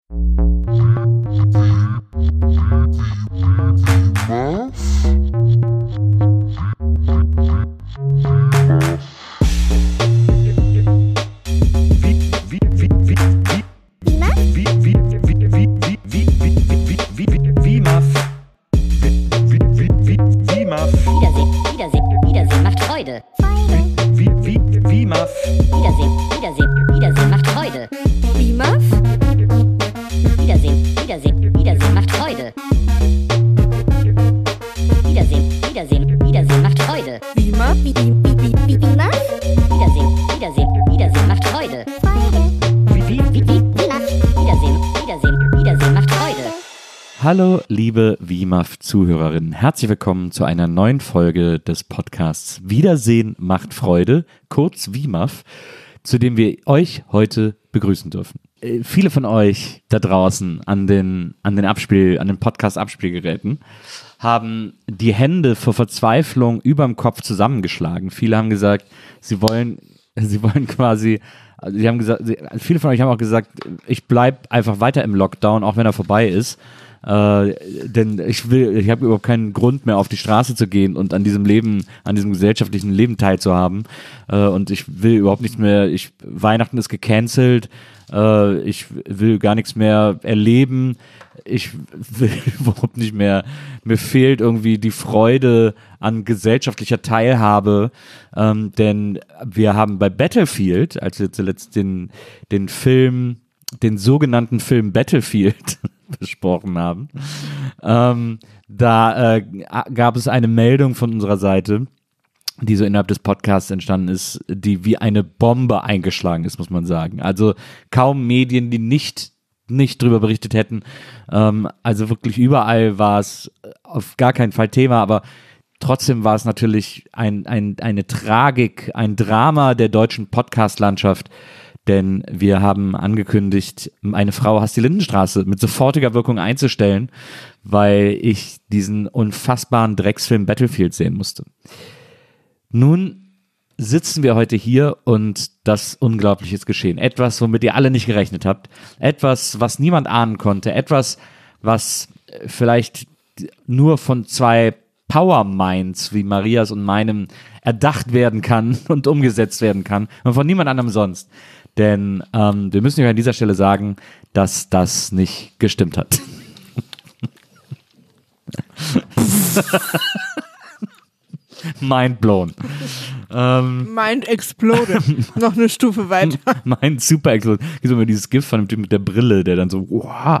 Wiedersehen macht Freude. Wiedersehen macht Freude. Wiedersehen macht Freude. Wiedersehen macht Freude. Wiedersehen macht Freude. Wiedersehen macht Freude. Hallo liebe WIMAF-Zuhörerinnen, herzlich willkommen zu einer neuen Folge des Podcasts Wiedersehen macht Freude, kurz WIMAF, zu dem wir euch heute begrüßen dürfen. Viele von euch da draußen an den Podcast-Abspielgeräten haben die Hände vor Verzweiflung überm Kopf zusammengeschlagen. Viele haben gesagt, sie wollen quasi, viele von euch haben auch gesagt, ich bleibe einfach weiter im Lockdown, auch wenn er vorbei ist. Denn ich habe überhaupt keinen Grund mehr auf die Straße zu gehen und an diesem gesellschaftlichen Leben teilzuhaben. Und ich will überhaupt nichts mehr, Weihnachten ist gecancelt, ich will gar nichts mehr erleben, ich will überhaupt nicht mehr, mir fehlt irgendwie die Freude an gesellschaftlicher Teilhabe, denn wir haben bei Battlefield, als wir zuletzt den sogenannten Film Battlefield besprochen haben, da gab es eine Meldung von unserer Seite, die so innerhalb des Podcasts entstanden ist, die wie eine Bombe eingeschlagen ist, muss man sagen. Also kaum Medien, die nicht drüber berichtet hätten. Also wirklich überall war es auf gar keinen Fall Thema, aber trotzdem war es natürlich eine Tragik, ein Drama der deutschen Podcast-Landschaft, denn wir haben angekündigt, meine Frau Hasti Lindenstraße mit sofortiger Wirkung einzustellen, weil ich diesen unfassbaren Drecksfilm Battlefield sehen musste. Nun sitzen wir heute hier und das Unglaubliche ist geschehen. Etwas, womit ihr alle nicht gerechnet habt. Etwas, was niemand ahnen konnte. Etwas, was vielleicht nur von zwei Power-Minds wie Marias und meinem erdacht werden kann und umgesetzt werden kann und von niemand anderem sonst. Denn wir müssen euch an dieser Stelle sagen, dass das nicht gestimmt hat. Mind blown. Mind exploded. Noch eine Stufe weiter. Mind super exploded. Gibt immer dieses GIF von dem Typ mit der Brille, der dann so, wow.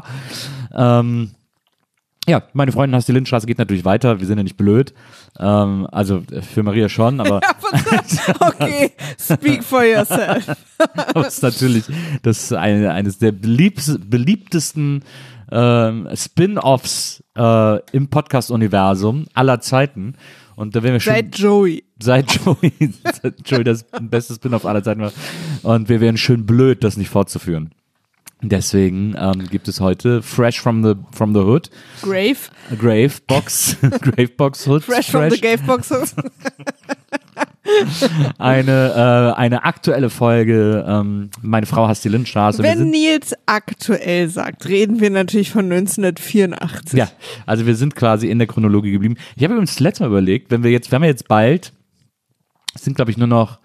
Ja, meine Freundin Hasti Lindenstraße geht natürlich weiter. Wir sind ja nicht blöd. Also für Maria schon, aber okay, speak for yourself. aber es ist natürlich eines der beliebtesten Spin-Offs im Podcast-Universum aller Zeiten. Und da werden wir schon Seit Joey, das beste Spin-Off aller Zeiten war. Und wir wären schön blöd, das nicht fortzuführen. Deswegen gibt es heute Fresh from the Hood. Gravebox Hood. Fresh from the Gravebox Hood. Eine aktuelle Folge, meine Frau Hasti Lindenstraße. Wenn Nils aktuell sagt, reden wir natürlich von 1984. Ja, also wir sind quasi in der Chronologie geblieben. Ich habe übrigens das letzte Mal überlegt, wir haben jetzt bald, es sind glaube ich nur noch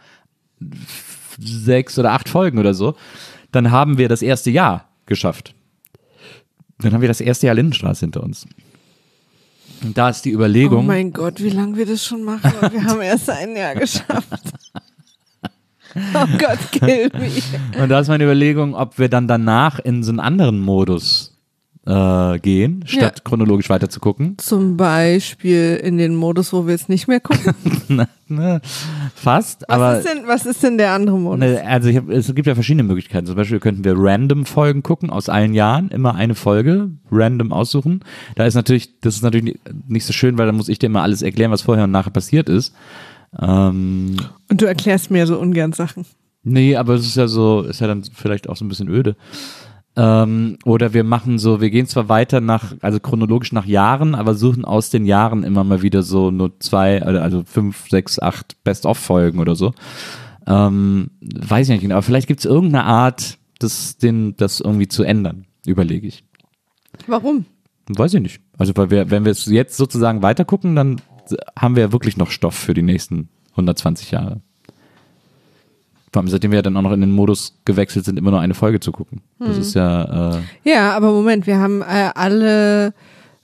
6 oder 8 Folgen oder so, dann haben wir das erste Jahr geschafft. Dann haben wir das erste Jahr Lindenstraße hinter uns. Und da ist die Überlegung. Oh mein Gott, wie lange wir das schon machen. Und wir haben erst ein Jahr geschafft. Oh Gott, kill me. Und da ist meine Überlegung, ob wir dann danach in so einen anderen Modus gehen, statt chronologisch weiter zu gucken. Zum Beispiel in den Modus, wo wir es nicht mehr gucken. Fast, aber Was ist denn der andere Modus? Also es gibt ja verschiedene Möglichkeiten. Zum Beispiel könnten wir random Folgen gucken aus allen Jahren, immer eine Folge random aussuchen. Das ist natürlich nicht so schön, weil dann muss ich dir immer alles erklären, was vorher und nachher passiert ist. Und du erklärst mir so ungern Sachen. Nee, aber es ist ja dann vielleicht auch so ein bisschen öde. Oder wir gehen zwar weiter also chronologisch nach Jahren, aber suchen aus den Jahren immer mal wieder so nur 2, also 5, 6, 8 Best-of-Folgen oder so. Weiß ich nicht genau, aber vielleicht gibt es irgendeine Art, das irgendwie zu ändern. Überlege ich. Warum? Weiß ich nicht. Also weil wenn wir es jetzt sozusagen weitergucken, dann haben wir ja wirklich noch Stoff für die nächsten 120 Jahre. Vor allem seitdem wir ja dann auch noch in den Modus gewechselt sind, immer nur eine Folge zu gucken. Das ist ja... Ja, aber Moment, wir haben alle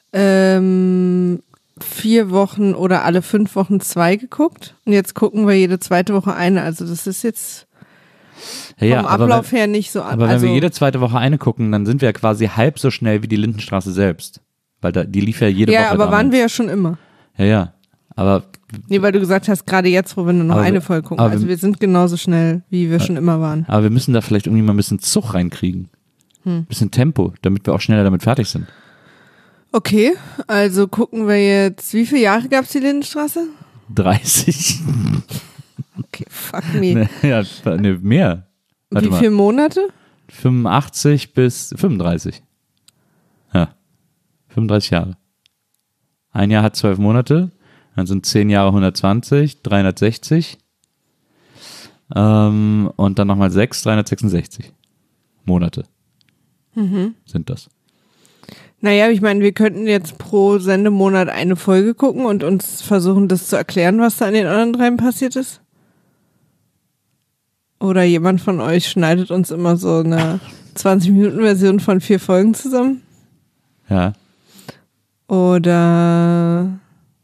4 Wochen oder alle 5 Wochen 2 geguckt und jetzt gucken wir jede zweite Woche eine. Also das ist jetzt vom Ablauf her nicht so... Aber wenn wir jede zweite Woche eine gucken, dann sind wir ja quasi halb so schnell wie die Lindenstraße selbst. Weil die lief ja jede Woche. Ja, aber waren wir ja schon immer. Ja. Aber... Nee, weil du gesagt hast, gerade jetzt, wo wir nur noch eine Folge gucken. Also wir sind genauso schnell, wie wir schon immer waren. Aber wir müssen da vielleicht irgendwie mal ein bisschen Zug reinkriegen. Ein bisschen Tempo, damit wir auch schneller damit fertig sind. Okay, also gucken wir jetzt, wie viele Jahre gab es die Lindenstraße? 30. Okay, fuck me. Mehr. Wie viele Monate? 85 bis 35. Ja, 35 Jahre. Ein Jahr hat 12 Monate, dann sind 10 Jahre 120, 360. Und dann nochmal 6, 366 Monate sind das. Naja, ich meine, wir könnten jetzt pro Sendemonat eine Folge gucken und uns versuchen, das zu erklären, was da in den anderen 3 passiert ist. Oder jemand von euch schneidet uns immer so eine 20-Minuten-Version von 4 Folgen zusammen. Ja. Oder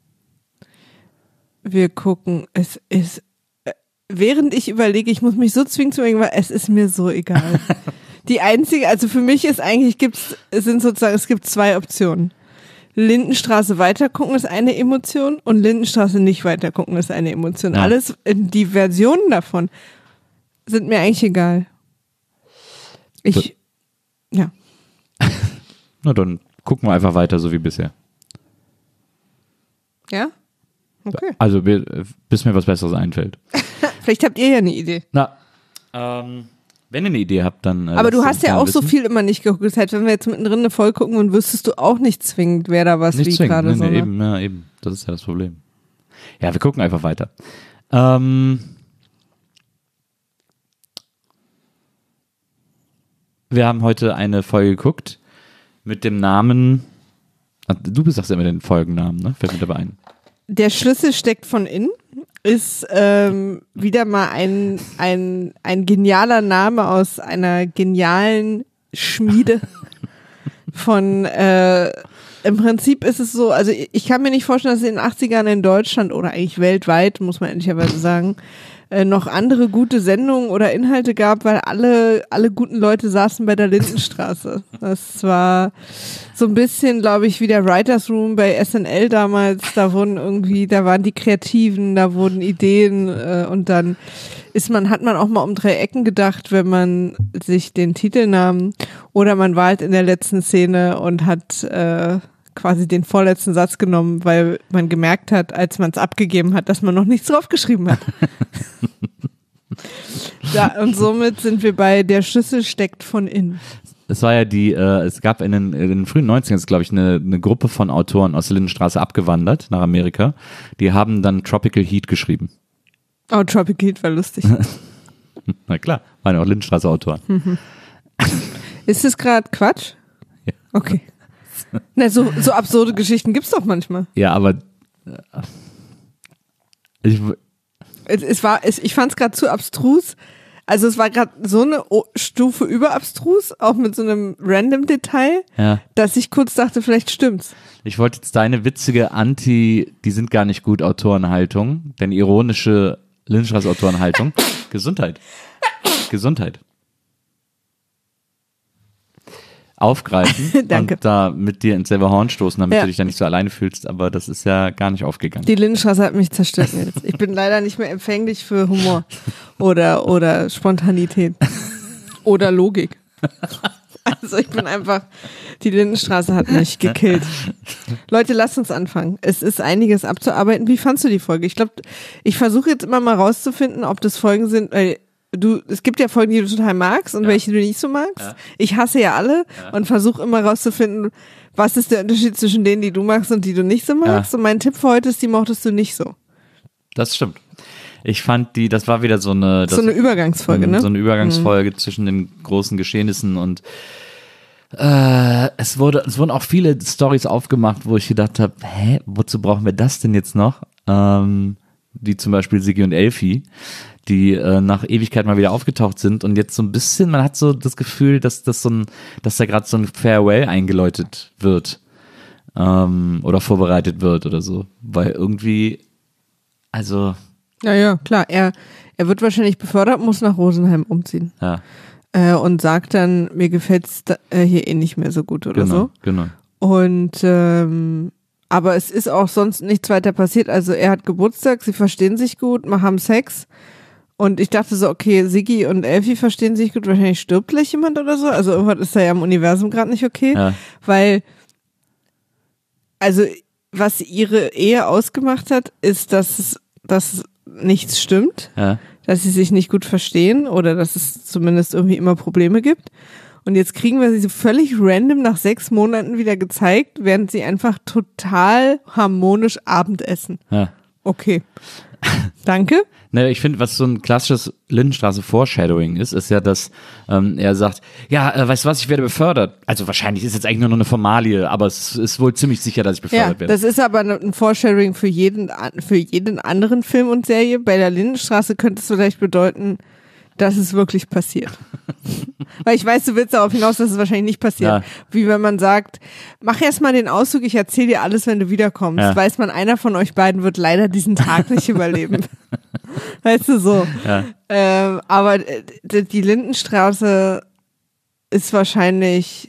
wir gucken, es ist, während ich überlege, ich muss mich so zwingen zu überlegen, weil es ist mir so egal. Die einzige, also für mich ist eigentlich, es gibt 2 Optionen. Lindenstraße weitergucken ist eine Emotion und Lindenstraße nicht weitergucken ist eine Emotion. Ja. Alles, die Versionen davon sind mir eigentlich egal. Ja. Na dann gucken wir einfach weiter, so wie bisher. Ja? Okay. Also bis mir was Besseres einfällt. Vielleicht habt ihr ja eine Idee. Na, wenn ihr eine Idee habt, dann... Aber du hast ja auch so wissen. viel immer nicht geguckt. Das heißt, wenn wir jetzt mittendrin eine Folge gucken, dann wüsstest du auch nicht zwingend, wer da was Nicht wie zwingend, gerade so. nee, Ne? eben. Das ist ja das Problem. Ja, wir gucken einfach weiter. Wir haben heute eine Folge geguckt mit dem Namen... Du sagst ja immer den Folgennamen, ne? Fällt mir dabei ein. Der Schlüssel steckt von innen. Ist wieder mal ein genialer Name aus einer genialen Schmiede von im Prinzip ist es so, also ich kann mir nicht vorstellen, dass es in den 80ern in Deutschland oder eigentlich weltweit, muss man ehrlicherweise sagen, noch andere gute Sendungen oder Inhalte gab, weil alle guten Leute saßen bei der Lindenstraße. Das war so ein bisschen, glaube ich, wie der Writers Room bei SNL damals. Da waren die Kreativen, da wurden Ideen und dann hat man auch mal um 3 Ecken gedacht, wenn man sich den Titel nahm. Oder man war halt in der letzten Szene und hat quasi den vorletzten Satz genommen, weil man gemerkt hat, als man es abgegeben hat, dass man noch nichts draufgeschrieben hat. Ja, und somit sind wir bei der Schlüssel steckt von innen. Es war ja es gab in den frühen 90ern, glaube ich, eine Gruppe von Autoren aus der Lindenstraße abgewandert nach Amerika. Die haben dann Tropical Heat geschrieben. Oh, Tropical Heat war lustig. Na klar, waren ja auch Lindenstraße-Autoren. Ist das gerade Quatsch? Ja. Okay. Na, so absurde Geschichten gibt's doch manchmal. Ja, aber ich fand's gerade zu abstrus. Also es war gerade so eine Stufe über abstrus, auch mit so einem random Detail, dass ich kurz dachte, vielleicht stimmt's. Ich wollte jetzt deine witzige die sind gar nicht gut Autorenhaltung, denn ironische Lindenstraße-Autorenhaltung, Gesundheit, aufgreifen Danke. Und da mit dir ins selbe Horn stoßen, damit du dich da nicht so alleine fühlst, aber das ist ja gar nicht aufgegangen. Die Lindenstraße hat mich zerstört jetzt. Ich bin leider nicht mehr empfänglich für Humor oder Spontanität oder Logik. Also ich bin einfach, die Lindenstraße hat mich gekillt. Leute, lasst uns anfangen. Es ist einiges abzuarbeiten. Wie fandst du die Folge? Ich glaube, ich versuche jetzt immer mal rauszufinden, ob das Folgen sind, weil es gibt ja Folgen, die du total magst und welche du nicht so magst. Ja. Ich hasse ja alle und versuche immer rauszufinden, was ist der Unterschied zwischen denen, die du magst und die du nicht so magst. Und mein Tipp für heute ist, die mochtest du nicht so. Das stimmt. Ich fand das war wieder so eine Übergangsfolge, ne? So eine Übergangsfolge zwischen den großen Geschehnissen und Es wurden auch viele Storys aufgemacht, wo ich gedacht habe, wozu brauchen wir das denn jetzt noch? Wie zum Beispiel Siggi und Elfi, die nach Ewigkeit mal wieder aufgetaucht sind und jetzt so ein bisschen, man hat so das Gefühl, dass da gerade so ein Farewell eingeläutet wird oder vorbereitet wird oder so, weil irgendwie, also... Ja, klar, er wird wahrscheinlich befördert, muss nach Rosenheim umziehen. Ja. Und sagt dann, mir gefällt's hier nicht mehr so gut oder so. Genau. Und aber es ist auch sonst nichts weiter passiert. Also er hat Geburtstag, sie verstehen sich gut, haben Sex. Und ich dachte so, okay, Siggi und Elfi verstehen sich gut, wahrscheinlich stirbt gleich jemand oder so. Also irgendwas ist da ja im Universum gerade nicht okay. Ja. Weil, also was ihre Ehe ausgemacht hat, ist, dass nichts stimmt. Ja. Dass sie sich nicht gut verstehen oder dass es zumindest irgendwie immer Probleme gibt. Und jetzt kriegen wir sie so völlig random nach 6 Monaten wieder gezeigt, während sie einfach total harmonisch Abendessen. Ja. Okay. Danke. Ne, ich finde, was so ein klassisches Lindenstraße-Foreshadowing ist ja, dass er sagt, ja, weißt du was, ich werde befördert. Also wahrscheinlich ist jetzt eigentlich nur noch eine Formalie, aber es ist wohl ziemlich sicher, dass ich befördert werde. Das ist aber ein Foreshadowing für jeden anderen Film und Serie. Bei der Lindenstraße könnte es vielleicht bedeuten, dass es wirklich passiert. Weil ich weiß, du willst darauf hinaus, dass es wahrscheinlich nicht passiert. Ja. Wie wenn man sagt, mach erst mal den Auszug, ich erzähle dir alles, wenn du wiederkommst. Ja. Weiß man, einer von euch beiden wird leider diesen Tag nicht überleben. Weißt du, so. Ja. Aber die Lindenstraße ist wahrscheinlich,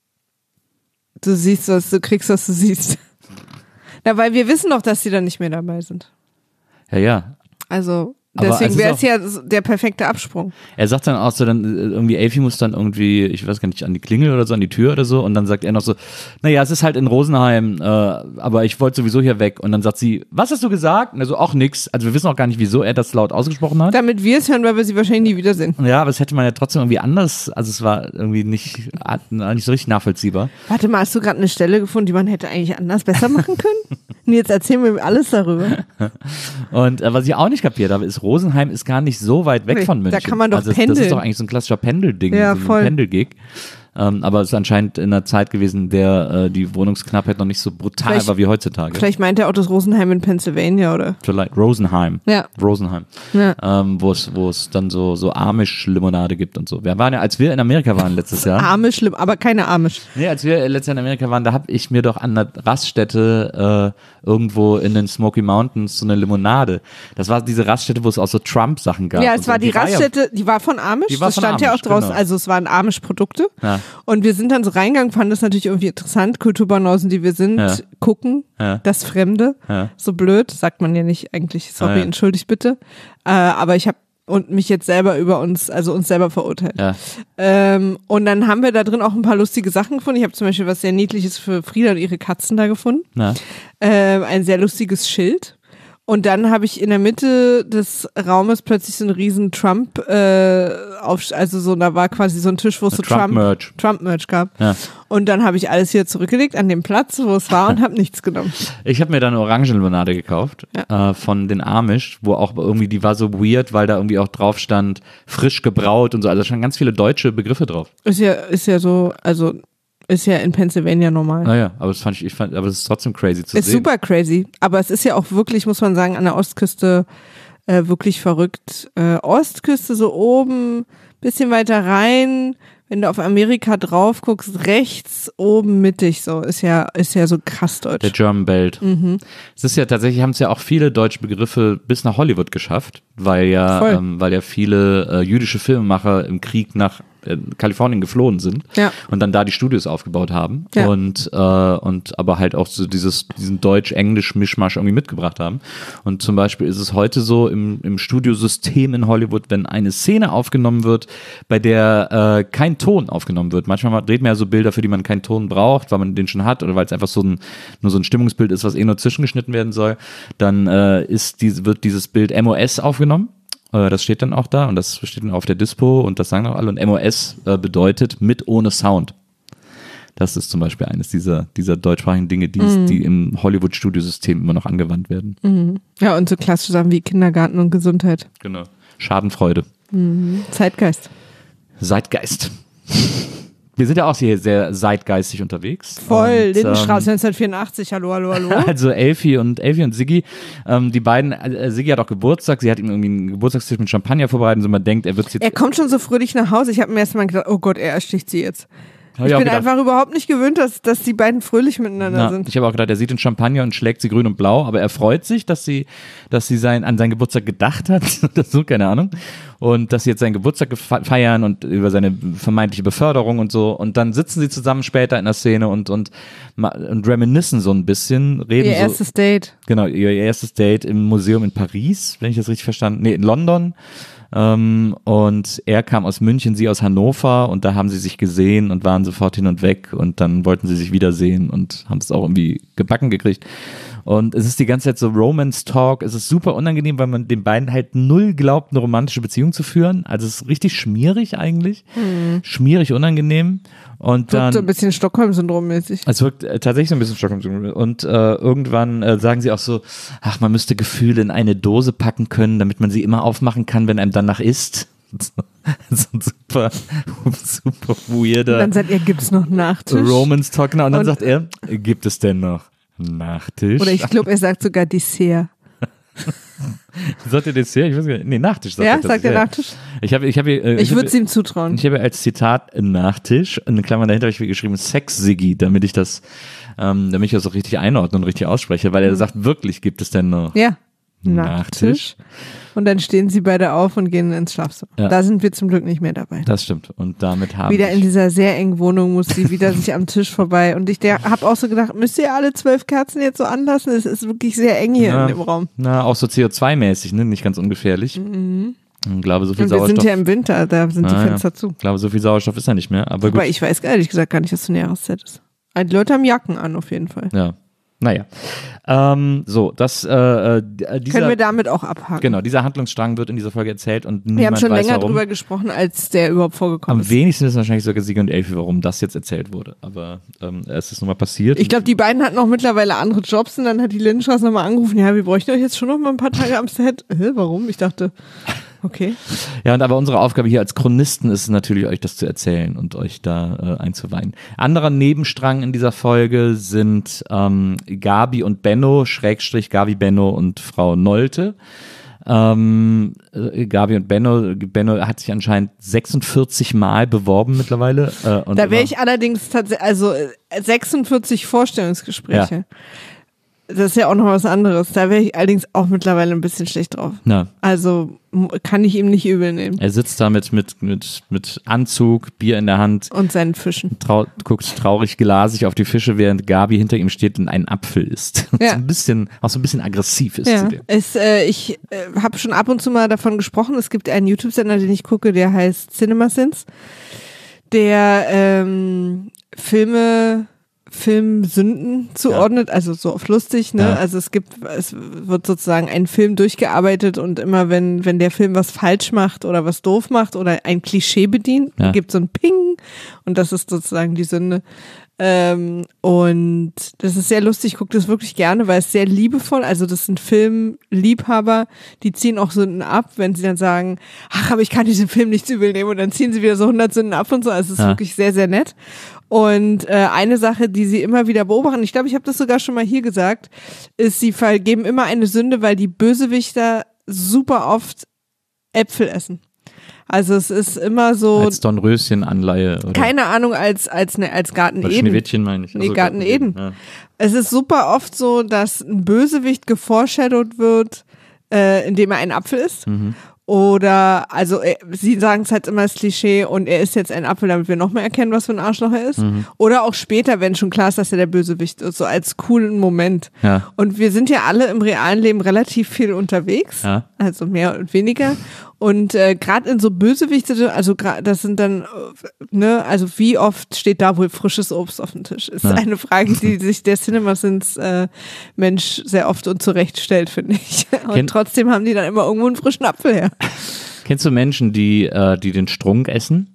du siehst was, du kriegst, was du siehst. Na, weil wir wissen doch, dass sie dann nicht mehr dabei sind. Ja. Also, Aber deswegen es wäre ist es ja der perfekte Absprung. Er sagt dann auch so, dann irgendwie Elfi muss dann irgendwie, ich weiß gar nicht, an die Klingel oder so, an die Tür oder so und dann sagt er noch so, naja, es ist halt in Rosenheim, aber ich wollte sowieso hier weg und dann sagt sie, was hast du gesagt? Und er so, auch nix, also wir wissen auch gar nicht, wieso er das laut ausgesprochen hat. Damit wir es hören, weil wir sie wahrscheinlich nie wiedersehen. Ja, aber es hätte man ja trotzdem irgendwie anders, also es war irgendwie nicht so richtig nachvollziehbar. Warte mal, hast du gerade eine Stelle gefunden, die man hätte eigentlich anders besser machen können? Und jetzt erzählen wir mir alles darüber. Und was ich auch nicht kapiert habe, ist, Rosenheim ist gar nicht so weit weg von München. Da kann man doch also pendeln. Das ist doch eigentlich so ein klassischer Pendelding, Ja, so ein voll. Pendelgig. Aber es ist anscheinend in einer Zeit gewesen, der die Wohnungsknappheit noch nicht so brutal war wie heutzutage. Vielleicht meint er auch das Rosenheim in Pennsylvania, oder? Vielleicht Rosenheim. Ja. Rosenheim. Ja. Wo es dann so Amish-Limonade gibt und so. Wir waren ja, als wir in Amerika waren letztes Jahr. Amish, aber keine Amish. Nee, als wir letztes Jahr in Amerika waren, da habe ich mir doch an der Raststätte irgendwo in den Smoky Mountains so eine Limonade. Das war diese Raststätte, wo es auch so Trump-Sachen gab. Ja, und es so. war die Raststätte, die war von Amish, Die war das von stand ja auch Amish, draußen, genau. also es waren Amish-Produkte. Ja. Und wir sind dann so reingegangen, fanden das natürlich irgendwie interessant, Kulturbanausen, die wir sind, Ja. gucken, Ja. das Fremde, Ja. so blöd, sagt man ja nicht eigentlich, sorry, Ja. entschuldigt bitte. Aber ich habe mich jetzt selber uns selber verurteilt. Ja. Und dann haben wir da drin auch ein paar lustige Sachen gefunden. Ich habe zum Beispiel was sehr Niedliches für Frieda und ihre Katzen da gefunden. Na. Ein sehr lustiges Schild. Und dann habe ich in der Mitte des Raumes plötzlich so einen riesen Trump, also so, da war quasi so ein Tisch, wo es so Trump-Merch gab. Ja. Und dann habe ich alles hier zurückgelegt an den Platz, wo es war und habe nichts genommen. Ich habe mir dann eine Orangenlimonade gekauft von den Amish, wo auch irgendwie, die war so weird, weil da irgendwie auch drauf stand, frisch gebraut und so. Also da standen ganz viele deutsche Begriffe drauf. Ist ja so, also ist ja in Pennsylvania normal. Naja, aber das aber es ist trotzdem crazy zu Ist sehen. super crazy, aber es ist ja auch wirklich, muss man sagen, an der Ostküste wirklich verrückt. Ostküste so oben, bisschen weiter rein, wenn du auf Amerika drauf guckst, rechts oben mittig so, ist ja so krass deutsch. Der German Belt. Mhm. Es ist ja tatsächlich, haben es ja auch viele deutsche Begriffe bis nach Hollywood geschafft, weil ja viele jüdische Filmemacher im Krieg nach Kalifornien geflohen sind und dann da die Studios aufgebaut haben und aber halt auch so diesen Deutsch-Englisch-Mischmasch irgendwie mitgebracht haben. Und zum Beispiel ist es heute so im Studiosystem in Hollywood, wenn eine Szene aufgenommen wird, bei der kein Ton aufgenommen wird. Manchmal dreht man ja so Bilder, für die man keinen Ton braucht, weil man den schon hat oder weil es einfach nur so ein Stimmungsbild ist, was nur zwischengeschnitten werden soll. Dann wird dieses Bild MOS aufgenommen. Das steht dann auch da und das steht dann auf der Dispo und das sagen auch alle. Und MOS bedeutet mit ohne Sound. Das ist zum Beispiel eines dieser deutschsprachigen Dinge, die im Hollywood-Studiosystem immer noch angewandt werden. Mhm. Ja, und so klassische Sachen wie Kindergarten und Gesundheit. Genau. Schadenfreude. Mhm. Zeitgeist. Zeitgeist. Wir sind ja auch hier sehr zeitgeistig unterwegs. Voll, Und, Lindenstraße 1984, hallo. Also Elfi und Siggi, die beiden, Siggi hat auch Geburtstag, sie hat ihm irgendwie einen Geburtstagstisch mit Champagner vorbereitet, so man denkt, er wird jetzt... Er kommt schon so fröhlich nach Hause. Ich habe mir erst mal gedacht, oh Gott, er ersticht sie jetzt. Hab Ich auch bin gedacht, einfach überhaupt nicht gewöhnt, dass die beiden fröhlich miteinander sind. Ich habe auch gedacht, er sieht den Champagner und schlägt sie grün und blau, aber er freut sich, dass sie an seinen Geburtstag gedacht hat, das so, keine Ahnung, und dass sie jetzt seinen Geburtstag feiern und über seine vermeintliche Beförderung und so, und dann sitzen sie zusammen später in der Szene und reminiszen so ein bisschen, reden Ihr erstes Date. Genau, ihr erstes Date im Museum in Paris, wenn ich das richtig verstanden, in London. Und er kam aus München, sie aus Hannover, und da haben sie sich gesehen und waren sofort hin und weg, und dann wollten sie sich wiedersehen und haben es auch irgendwie gebacken gekriegt. Und es ist die ganze Zeit so Romance-Talk, es ist super unangenehm, weil man den beiden halt null glaubt, eine romantische Beziehung zu führen. Also es ist richtig schmierig eigentlich, schmierig unangenehm. Und dann Wirkt so ein bisschen Stockholm-Syndrom-mäßig. es wirkt tatsächlich so ein bisschen Stockholm-Syndrom. Und irgendwann sagen sie auch so, ach, man müsste Gefühle in eine Dose packen können, damit man sie immer aufmachen kann, wenn einem danach ist. So ein super weirder Und dann sagt er, gibt es noch Nachtisch? Romance-Talk. Und dann Und- sagt er, gibt es denn noch Nachtisch? Oder ich glaube, er sagt sogar Dessert. Sagt er Dessert? Ich weiß gar nicht. Nee, Nachtisch sagt Ja, er. sagt er Nachtisch? Ich würde es ihm zutrauen. Ich habe als Zitat Nachtisch, in Klammern dahinter habe ich geschrieben Sex-Siggi, damit ich das auch richtig einordne und richtig ausspreche, weil er sagt, wirklich gibt es denn noch Ja. Nachtisch? Und dann stehen sie beide auf und gehen ins Schlafzimmer. Ja. Da sind wir zum Glück nicht mehr dabei. Das stimmt. Und damit haben Wieder sich- in dieser sehr engen Wohnung muss sie wieder sich am Tisch vorbei. Und ich habe auch so gedacht, müsst ihr alle 12 Kerzen jetzt so anlassen? Es ist wirklich sehr eng hier Ja. in dem Raum. Na, auch so CO2-mäßig, ne? Nicht ganz ungefährlich. Ich glaube, so viel Und wir sind Sauerstoff. ja im Winter, da sind die Ah, Fenster ja. zu. Ich glaube, so viel Sauerstoff ist ja nicht mehr. Aber Aber gut. ich weiß ehrlich gesagt gar nicht, was für eine Jahreszeit ist. Die Leute haben Jacken an, auf jeden Fall. Ja. Naja. So, das Können wir dieser, damit auch abhaken. genau, dieser Handlungsstrang wird in dieser Folge erzählt und Wir haben niemand schon weiß länger warum. drüber gesprochen, als der überhaupt vorgekommen Am ist. wenigsten ist wahrscheinlich sogar Siggi und Elfi, warum das jetzt erzählt wurde. Aber es ist nun mal passiert. Ich glaube, die beiden hatten auch mittlerweile andere Jobs und dann hat die Lindenstraße nochmal angerufen, ja, wir bräuchten euch jetzt schon noch mal ein paar Tage am Set. Warum? Ich dachte, okay. Ja, und aber unsere Aufgabe hier als Chronisten ist es natürlich, euch das zu erzählen und euch da einzuweihen. Anderer Nebenstrang in dieser Folge sind Gabi und Benno, Schrägstrich Gabi, Benno und Frau Nolte. Gabi und Benno hat sich anscheinend 46 Mal beworben mittlerweile. Und Da wäre immer- ich allerdings tatsächlich, also 46 Vorstellungsgespräche. Ja. Das ist ja auch noch was anderes. Da wäre ich allerdings auch mittlerweile ein bisschen schlecht drauf. Na, Also kann ich ihm nicht übel nehmen. er sitzt da mit Anzug, Bier in der Hand, Und seinen Fischen. guckt traurig glasig auf die Fische, während Gabi hinter ihm steht und einen Apfel isst. Ja. So ein bisschen aggressiv ist Ja, zu dem. ich habe schon ab und zu mal davon gesprochen. Es gibt einen YouTube-Sender, den ich gucke, der heißt CinemaSins, der Filmsünden zuordnet, also so oft lustig, ne? Ja. Also es wird sozusagen ein Film durchgearbeitet und immer wenn der Film was falsch macht oder was doof macht oder ein Klischee bedient, Ja. gibt so ein Ping und das ist sozusagen die Sünde. Und das ist sehr lustig, ich gucke das wirklich gerne, weil es sehr liebevoll, also das sind Filmliebhaber, die ziehen auch Sünden ab, wenn sie dann sagen, ach, aber ich kann diesen Film nicht übel nehmen und dann ziehen sie wieder so 100 Sünden ab und so, also es ist Ja. wirklich sehr, sehr nett. Und eine Sache, die sie immer wieder beobachten, ich glaube, ich habe das sogar schon mal hier gesagt, ist, sie vergeben immer eine Sünde, weil die Bösewichter super oft Äpfel essen. Also es ist immer so, Als Dornröschen-Anleihe. Oder, keine Ahnung, als Garten oder Eden. Schneewittchen meine ich. Nee, Also Garten Eden. Ja. Es ist super oft so, dass ein Bösewicht geforeshadowed wird, indem er ein Apfel isst. Mhm. Oder, also sie sagen es halt immer das Klischee und er isst jetzt einen Apfel, damit wir noch mehr erkennen, was für ein Arschloch er ist. Mhm. Oder auch später, wenn schon klar ist, dass er der Bösewicht ist, so als coolen Moment. Ja. Und wir sind ja alle im realen Leben relativ viel unterwegs, Ja. also mehr und weniger. Und gerade in so Bösewichte, also das sind dann, ne, also wie oft steht da wohl frisches Obst auf dem Tisch? Ist Ja. eine Frage, die sich der CinemaSins Mensch sehr oft und zurecht stellt, finde ich. Und trotzdem haben die dann immer irgendwo einen frischen Apfel her. Kennst du Menschen, die den Strunk essen?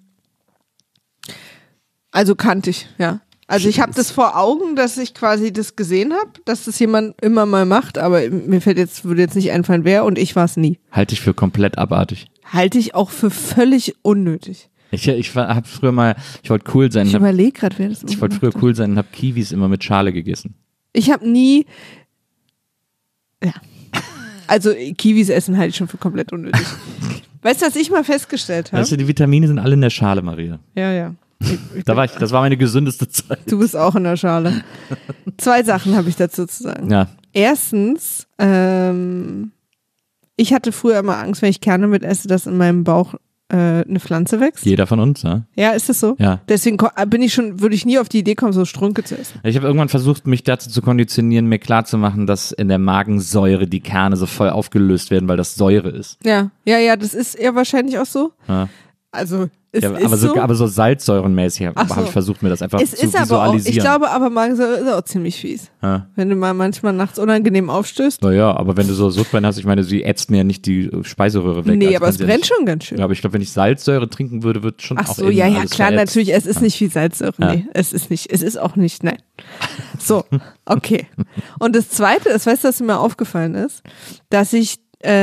Also kannte ich, ja. Also ich habe das vor Augen, dass ich quasi das gesehen habe, dass das jemand immer mal macht, aber würde jetzt nicht einfallen, wer, und ich war es nie. Halte ich für komplett abartig. Halte ich auch für völlig unnötig. Ich wollte cool sein. Ich überlege gerade, wer das Ich wollte früher cool sein und habe Kiwis immer mit Schale gegessen. Ich habe nie, ja, also Kiwis essen halte ich schon für komplett unnötig. Weißt du, was ich mal festgestellt habe? Weißt du, die Vitamine sind alle in der Schale, Maria. Ja. Das war meine gesündeste Zeit. Du bist auch in der Schale. 2 Sachen habe ich dazu zu sagen. Ja. Erstens, ich hatte früher immer Angst, wenn ich Kerne mit esse, dass in meinem Bauch eine Pflanze wächst. Jeder von uns, ja. Ja, ist das so? Ja. Deswegen würde ich nie auf die Idee kommen, so Strunke zu essen. Ich habe irgendwann versucht, mich dazu zu konditionieren, mir klarzumachen, dass in der Magensäure die Kerne so voll aufgelöst werden, weil das Säure ist. Ja, das ist ja wahrscheinlich auch so. Ja. Also, es Ja, ist so. aber so salzsäurenmäßig Ach so. habe ich versucht, mir das einfach Es zu ist aber auch, visualisieren. ich glaube aber Magensäure ist auch ziemlich fies. Ja. Wenn du mal manchmal nachts unangenehm aufstößt. Naja, aber wenn du so Sodbrennen hast, ich meine, sie ätzt mir ja nicht die Speiseröhre weg. Nee, Also aber es kann sie ja brennt nicht. schon ganz schön. Ja, aber ich glaube, wenn ich Salzsäure trinken würde, wird schon Ach auch so, innen ja, alles klar, verätzt. natürlich, es ist Ja. nicht wie Salzsäure. Ja. Nee, es ist nicht. Es ist auch nicht, nein. So, okay. Und das Zweite ist, weißt du, was mir aufgefallen ist? Dass ich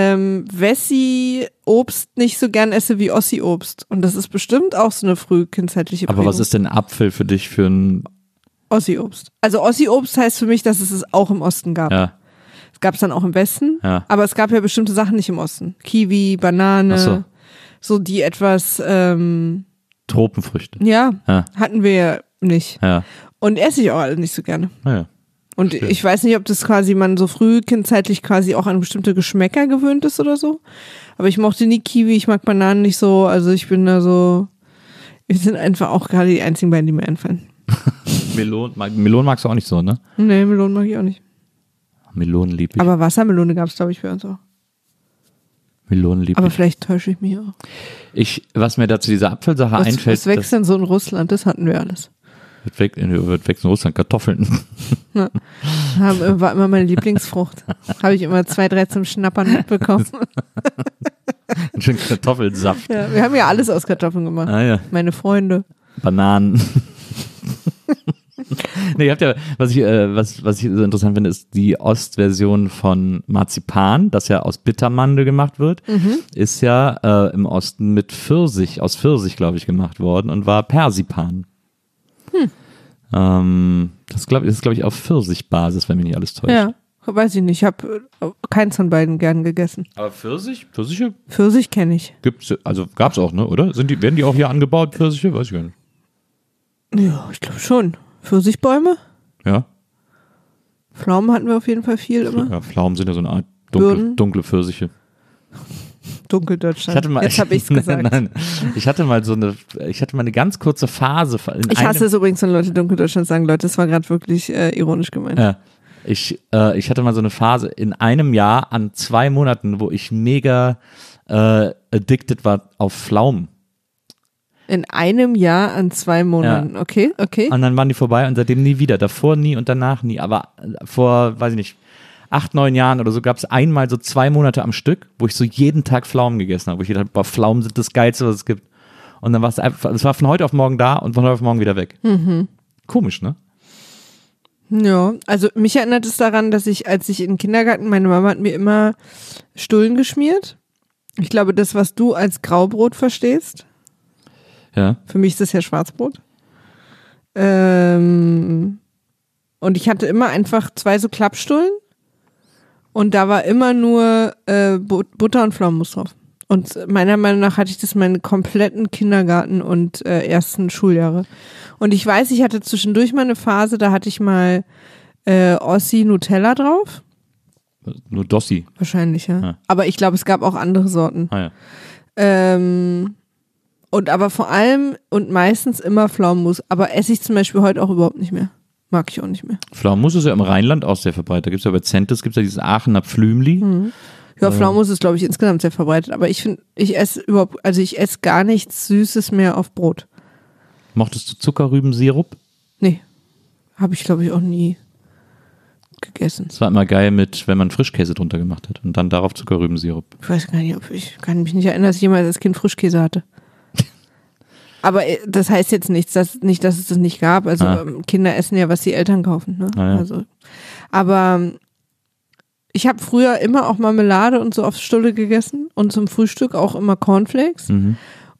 Wessi-Obst nicht so gern esse wie Ossi-Obst. Und das ist bestimmt auch so eine frühkindzeitliche Prägung. Aber was ist denn Apfel für dich für ein... Ossi-Obst? Also Ossi-Obst heißt für mich, dass es auch im Osten gab. Ja, Es gab es dann auch im Westen, Ja. aber es gab ja bestimmte Sachen nicht im Osten. Kiwi, Banane, Ach so die etwas, Tropenfrüchte. ja, Ja. hatten wir ja nicht. Ja, Und esse ich auch alle nicht so gerne. naja. Und Verstehe. ich weiß nicht, ob das quasi man so frühkindzeitlich quasi auch an bestimmte Geschmäcker gewöhnt ist oder so. Aber ich mochte nie Kiwi, ich mag Bananen nicht so. Also ich bin da so, wir sind einfach auch gerade die einzigen beiden, die mir einfallen. Melonen magst du auch nicht so, ne? Nee, Melonen mag ich auch nicht. Melonen lieb ich. Aber Wassermelone gab es, glaube ich, bei uns auch. Melonen lieb Aber ich. vielleicht täusche ich mich auch. Was mir da zu dieser Apfelsache einfällt, Was wächst denn so in Russland? Das hatten wir alles. wird wechseln in Russland Kartoffeln. Ja. War immer meine Lieblingsfrucht. Habe ich immer 2, 3 zum Schnappern mitbekommen. Einen schönen Kartoffelsaft. Ja, wir haben ja alles aus Kartoffeln gemacht. Ah ja, Meine Freunde. Bananen. Nee, ihr habt ja, was ich so interessant finde, ist die Ostversion von Marzipan, das ja aus Bittermandel gemacht wird, ist ja im Osten mit aus Pfirsich, glaube ich, gemacht worden und war Persipan. Das ist, glaube ich, auf Pfirsichbasis, wenn mich nicht alles täuscht. Ja, weiß ich nicht. Ich habe keins von beiden gern gegessen. Aber Pfirsiche Pfirsich kenne ich. gab's auch, ne, oder? Werden die auch hier angebaut, Pfirsiche? Weiß ich gar nicht. Ja, ich glaube schon. Pfirsichbäume? Ja? Pflaumen hatten wir auf jeden Fall viel immer. Ja, Pflaumen sind ja so eine Art Birnen. dunkle Pfirsiche. Dunkeldeutschland. Jetzt habe ich es gesagt. Nein, ich hatte mal eine ganz kurze Phase. Ich hasse es übrigens, wenn Leute Dunkeldeutschland sagen. Leute, das war gerade wirklich ironisch gemeint. Ja. Ich hatte mal so eine Phase in einem Jahr an 2 Monaten, wo ich mega addicted war auf Pflaumen. In einem Jahr an 2 Monaten. Ja. Okay. Und dann waren die vorbei und seitdem nie wieder. Davor nie und danach nie. Aber vor, weiß ich nicht, 8, 9 Jahren oder so gab es einmal so 2 Monate am Stück, wo ich so jeden Tag Pflaumen gegessen habe. Wo ich gedacht habe, boah, Pflaumen sind das Geilste, was es gibt. Und dann war es einfach, es war von heute auf morgen da und von heute auf morgen wieder weg. Komisch, ne? Ja, also mich erinnert es daran, dass als ich in den Kindergarten, meine Mama hat mir immer Stullen geschmiert. Ich glaube, das, was du als Graubrot verstehst. Ja. Für mich ist das ja Schwarzbrot. Und ich hatte immer einfach 2 so Klappstullen und da war immer nur Butter und Pflaumenmus drauf. Und meiner Meinung nach hatte ich das meine kompletten Kindergarten und ersten Schuljahre. Und ich weiß, ich hatte zwischendurch mal eine Phase, da hatte ich mal Ossi Nutella drauf. Nur Dossi. Wahrscheinlich, ja. Ja. Aber ich glaube, es gab auch andere Sorten. Ah, ja. Und aber vor allem und meistens immer Pflaumenmus. Aber esse ich zum Beispiel heute auch überhaupt nicht mehr. Mag ich auch nicht mehr. Pflaumenmus ist ja im Rheinland auch sehr verbreitet. Da gibt es ja bei Zentes, gibt es ja dieses Aachener Pflümli. Ja, Pflaumenmus ist, glaube ich, insgesamt sehr verbreitet. Aber ich finde, ich esse gar nichts Süßes mehr auf Brot. Mochtest du Zuckerrübensirup? Nee. Habe ich, glaube ich, auch nie gegessen. Das war immer geil wenn man Frischkäse drunter gemacht hat und dann darauf Zuckerrübensirup. Ich weiß gar nicht, ich kann mich nicht erinnern, dass ich jemals als Kind Frischkäse hatte. Aber das heißt jetzt nicht, dass es das nicht gab. Also Kinder essen ja, was die Eltern kaufen. Ne? Ah, ja. Also, aber ich habe früher immer auch Marmelade und so auf Stulle gegessen und zum Frühstück auch immer Cornflakes.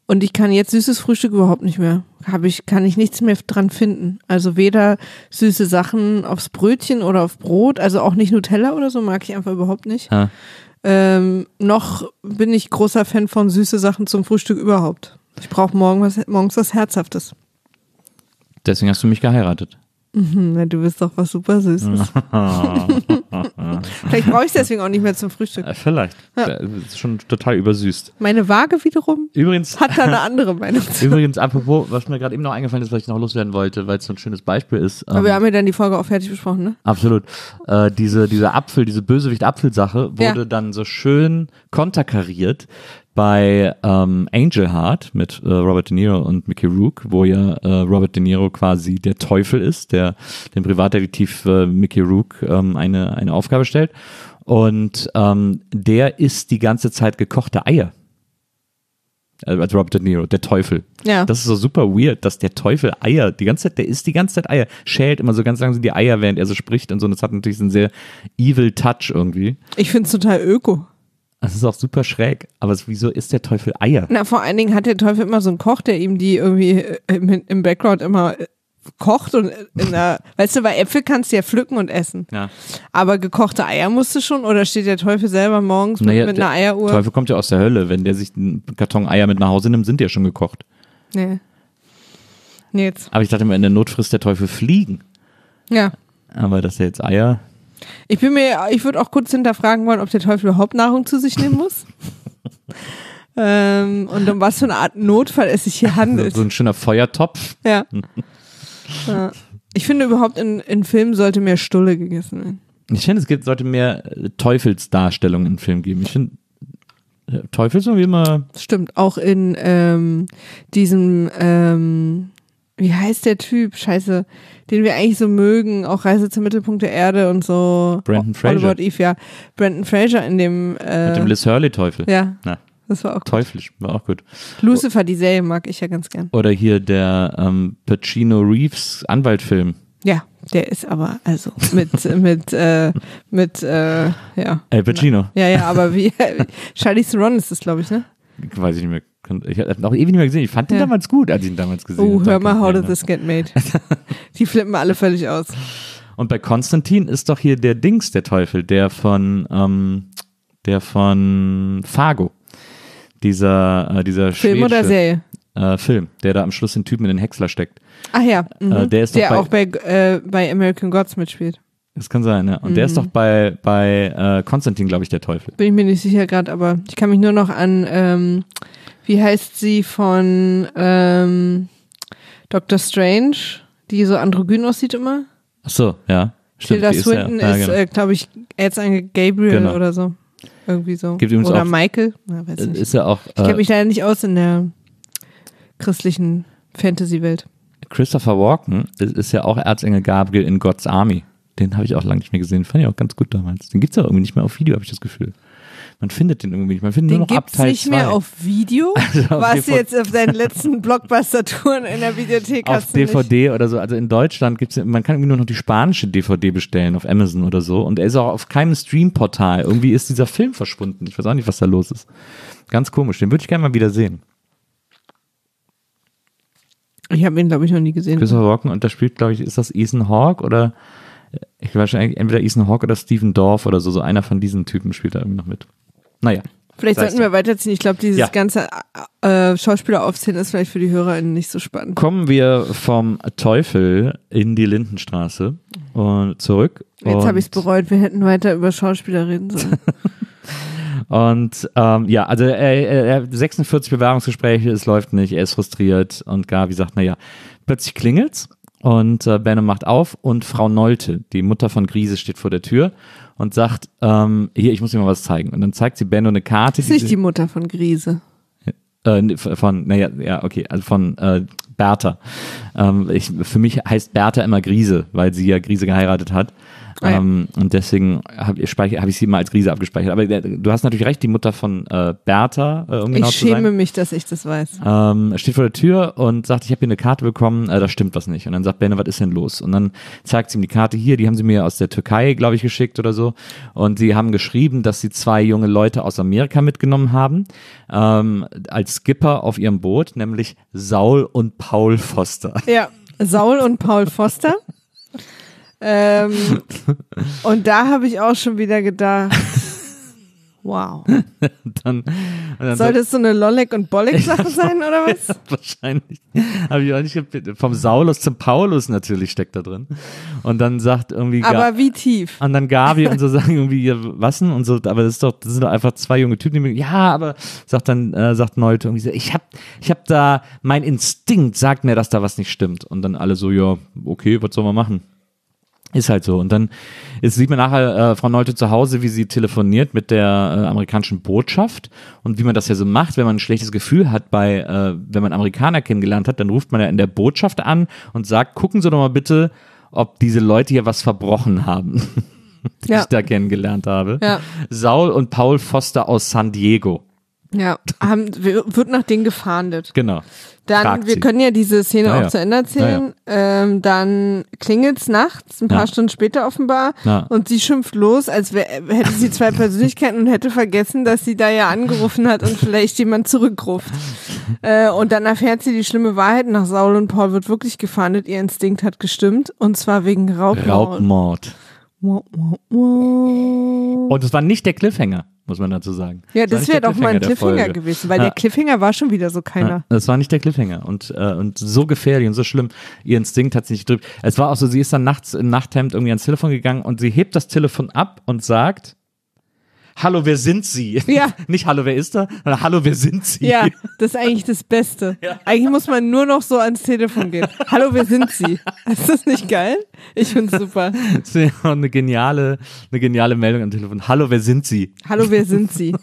Und ich kann jetzt süßes Frühstück überhaupt nicht mehr. Kann ich nichts mehr dran finden. Also weder süße Sachen aufs Brötchen oder auf Brot, also auch nicht Nutella oder so, mag ich einfach überhaupt nicht. Ja. Noch bin ich großer Fan von süße Sachen zum Frühstück überhaupt. Ich brauche morgens was Herzhaftes. Deswegen hast du mich geheiratet. Na, du bist doch was super Süßes. Vielleicht brauche ich es deswegen auch nicht mehr zum Frühstück. Vielleicht. Ja. Das ist schon total übersüßt. Meine Waage wiederum Übrigens, hat da eine andere Meinung zu. übrigens, apropos, was mir gerade eben noch eingefallen ist, was ich noch loswerden wollte, weil es so ein schönes Beispiel ist. Aber wir haben ja dann die Folge auch fertig besprochen, ne? Absolut. Diese Bösewicht-Apfel-Sache wurde dann so schön konterkariert bei Angel Heart mit Robert De Niro und Mickey Rourke, wo ja Robert De Niro quasi der Teufel ist, der dem Privatdetektiv Mickey Rourke eine Aufgabe stellt. Und der isst die ganze Zeit gekochte Eier. Als Robert De Niro, der Teufel. Ja. Das ist so super weird, dass der Teufel Eier, der isst die ganze Zeit Eier, schält immer so ganz langsam die Eier, während er so spricht und so. Und das hat natürlich so einen sehr evil Touch irgendwie. Ich finde es total öko. Das ist auch super schräg, aber wieso isst der Teufel Eier? Na, vor allen Dingen hat der Teufel immer so einen Koch, der ihm die irgendwie im Background immer kocht und weißt du, bei Äpfel kannst du ja pflücken und essen. Ja. Aber gekochte Eier musst du schon, oder steht der Teufel selber morgens mit einer Eieruhr? Der Teufel kommt ja aus der Hölle. Wenn der sich einen Karton Eier mit nach Hause nimmt, sind die ja schon gekocht. Nee. Jetzt. Aber ich dachte immer, in der Not frisst der Teufel Fliegen. Ja. Aber dass er jetzt Eier... Ich würde auch kurz hinterfragen wollen, ob der Teufel überhaupt Nahrung zu sich nehmen muss. Und um was für eine Art Notfall es sich hier handelt. So ein schöner Feuertopf. Ja. Ja. Ich finde überhaupt in Filmen sollte mehr Stulle gegessen werden. Ich finde, sollte mehr Teufelsdarstellungen in Filmen geben. Ich finde, Teufel ist irgendwie immer... Stimmt, auch in diesem, wie heißt der Typ? Scheiße, den wir eigentlich so mögen, auch Reise zum Mittelpunkt der Erde und so. Brandon All Fraser. About Eve, ja. Brandon Fraser in dem... Mit dem Liz Hurley-Teufel. Ja, Na, das war auch gut. teuflisch, war auch gut. Lucifer, die Serie mag ich ja ganz gern. Oder hier der Pacino Reeves Anwaltfilm. Ja, der ist aber, also mit ja. El Pacino. Ja, aber wie, Charlize Theron ist das, glaube ich, ne? Weiß ich nicht mehr. Ich habe noch ewig nicht mehr gesehen. Ich fand den damals gut, als ich ihn damals gesehen habe. Hör mal, how did this get made? Die flippen alle völlig aus. Und bei Konstantin ist doch hier der Dings, der Teufel, der von Fargo. Dieser Film schwedische, oder Serie? Film, der da am Schluss den Typen in den Häcksler steckt. Ach ja, der ist doch auch bei American Gods mitspielt. Das kann sein, ja. Und der ist doch bei Konstantin, glaube ich, der Teufel. Bin ich mir nicht sicher gerade, aber ich kann mich nur noch an, wie heißt sie von Dr. Strange, die so androgyn aussieht immer? Ach so, ja. Stimmt, Tilda die Swinton ist, genau. glaube ich, Erzengel Gabriel Genau. oder so. Irgendwie so. Gibt übrigens Oder auch- Michael. Na, weiß nicht. Ist ja auch Ich kenne mich leider nicht aus in der christlichen Fantasy-Welt. Christopher Walken ist ja auch Erzengel Gabriel in God's Army. Den habe ich auch lange nicht mehr gesehen. Fand ich auch ganz gut damals. Den gibt's ja irgendwie nicht mehr auf Video, habe ich das Gefühl. Man findet den irgendwie nicht. Man findet Den nur noch ab gibt's Teil nicht mehr 2. auf Video. auf Was DVD. jetzt auf deinen letzten Blockbuster-Touren in der Videothek Auf hast du nicht. DVD oder so. Also in Deutschland gibt's, man kann irgendwie nur noch die spanische DVD bestellen auf Amazon oder so. Und er ist auch auf keinem Streamportal. Irgendwie ist dieser Film verschwunden. Ich weiß auch nicht, was da los ist. Ganz komisch. Den würde ich gerne mal wieder sehen. Ich habe ihn, glaube ich, noch nie gesehen. Christopher Walken, und da spielt, glaube ich, ist das Ethan Hawke oder ich weiß wahrscheinlich entweder Ethan Hawke oder Stephen Dorff oder so. So einer von diesen Typen spielt da irgendwie noch mit. Naja. Vielleicht Sei es sollten wir weiterziehen. Ich glaube, dieses Ja. ganze Schauspieler aufzählen ist vielleicht für die HörerInnen nicht so spannend. Kommen wir vom Teufel in die Lindenstraße und zurück. Jetzt habe ich es bereut. Wir hätten weiter über Schauspieler reden sollen. Und ja, also er hat 46 Bewerbungsgespräche, es läuft nicht, er ist frustriert und Gabi sagt, naja, plötzlich klingelt's und Benno macht auf und Frau Nolte, die Mutter von Grise, steht vor der Tür und sagt, hier, ich muss dir mal was zeigen. Und dann zeigt sie Benno eine Karte. Das ist nicht die Mutter von Grise. Von Bertha. Für mich heißt Bertha immer Grise, weil sie ja Grise geheiratet hat. Ja. Und deswegen habe ich sie mal als Riese abgespeichert. Aber du hast natürlich recht, die Mutter von Bertha, um genau Ich zu sein. schäme mich, dass ich das weiß. Steht vor der Tür und sagt, ich habe hier eine Karte bekommen, da stimmt was nicht. Und dann sagt Benne, was ist denn los? Und dann zeigt sie ihm die Karte hier, die haben sie mir aus der Türkei, glaube ich, geschickt oder so. Und sie haben geschrieben, dass sie 2 junge Leute aus Amerika mitgenommen haben, als Skipper auf ihrem Boot, nämlich Saul und Paul Foster. Ja, Saul und Paul Foster. Und da habe ich auch schon wieder gedacht, wow. Dann Soll das so eine Lollek- und Bollek-Sache sein, oder was? Ja, wahrscheinlich. Habe ich auch nicht gebeten. Vom Saulus zum Paulus natürlich steckt da drin. Und dann sagt irgendwie. Aber wie tief? Und dann Gabi und so sagen irgendwie, ja, was denn? Und so, aber das sind doch einfach 2 junge Typen, die mir, ja, aber sagt Neute irgendwie so, ich hab da, mein Instinkt sagt mir, dass da was nicht stimmt. Und dann alle so, ja, okay, was soll man machen? Ist halt so. Und dann sieht man nachher Frau Neute zu Hause, wie sie telefoniert mit der amerikanischen Botschaft und wie man das ja so macht, wenn man ein schlechtes Gefühl hat wenn man Amerikaner kennengelernt hat, dann ruft man ja in der Botschaft an und sagt, gucken Sie doch mal bitte, ob diese Leute hier was verbrochen haben, die ich da kennengelernt habe. Ja. Saul und Paul Foster aus San Diego. Ja, wird nach denen gefahndet. Genau. Dann, Fragt wir sie. können ja diese Szene Ja, ja. auch zu Ende erzählen. Dann klingelt's nachts, ein paar Ja. Stunden später offenbar, Ja. und sie schimpft los, als hätte sie 2 Persönlichkeiten und hätte vergessen, dass sie da ja angerufen hat und vielleicht jemand zurückruft. Und dann erfährt sie die schlimme Wahrheit. Nach Saul und Paul wird wirklich gefahndet. Ihr Instinkt hat gestimmt, und zwar wegen Raubmord. Und es war nicht der Cliffhanger, muss man dazu sagen. ja, Es war das nicht wäre der doch mal ein der Cliffhanger Folge. gewesen, weil Ja. der Cliffhanger war schon wieder so keiner. Ja, das war nicht der Cliffhanger und so gefährlich und so schlimm. Ihr Instinkt hat sie nicht gedrückt. Es war auch so, sie ist dann nachts im Nachthemd irgendwie ans Telefon gegangen und sie hebt das Telefon ab und sagt, hallo, wer sind Sie? Ja. Nicht hallo, wer ist da? Sondern hallo, wer sind Sie? Ja, das ist eigentlich das Beste. Eigentlich muss man nur noch so ans Telefon gehen. Hallo, wer sind Sie? Ist das nicht geil? Ich find's super. Das ist ja eine geniale Meldung am Telefon. Hallo, wer sind Sie? Hallo, wer sind Sie?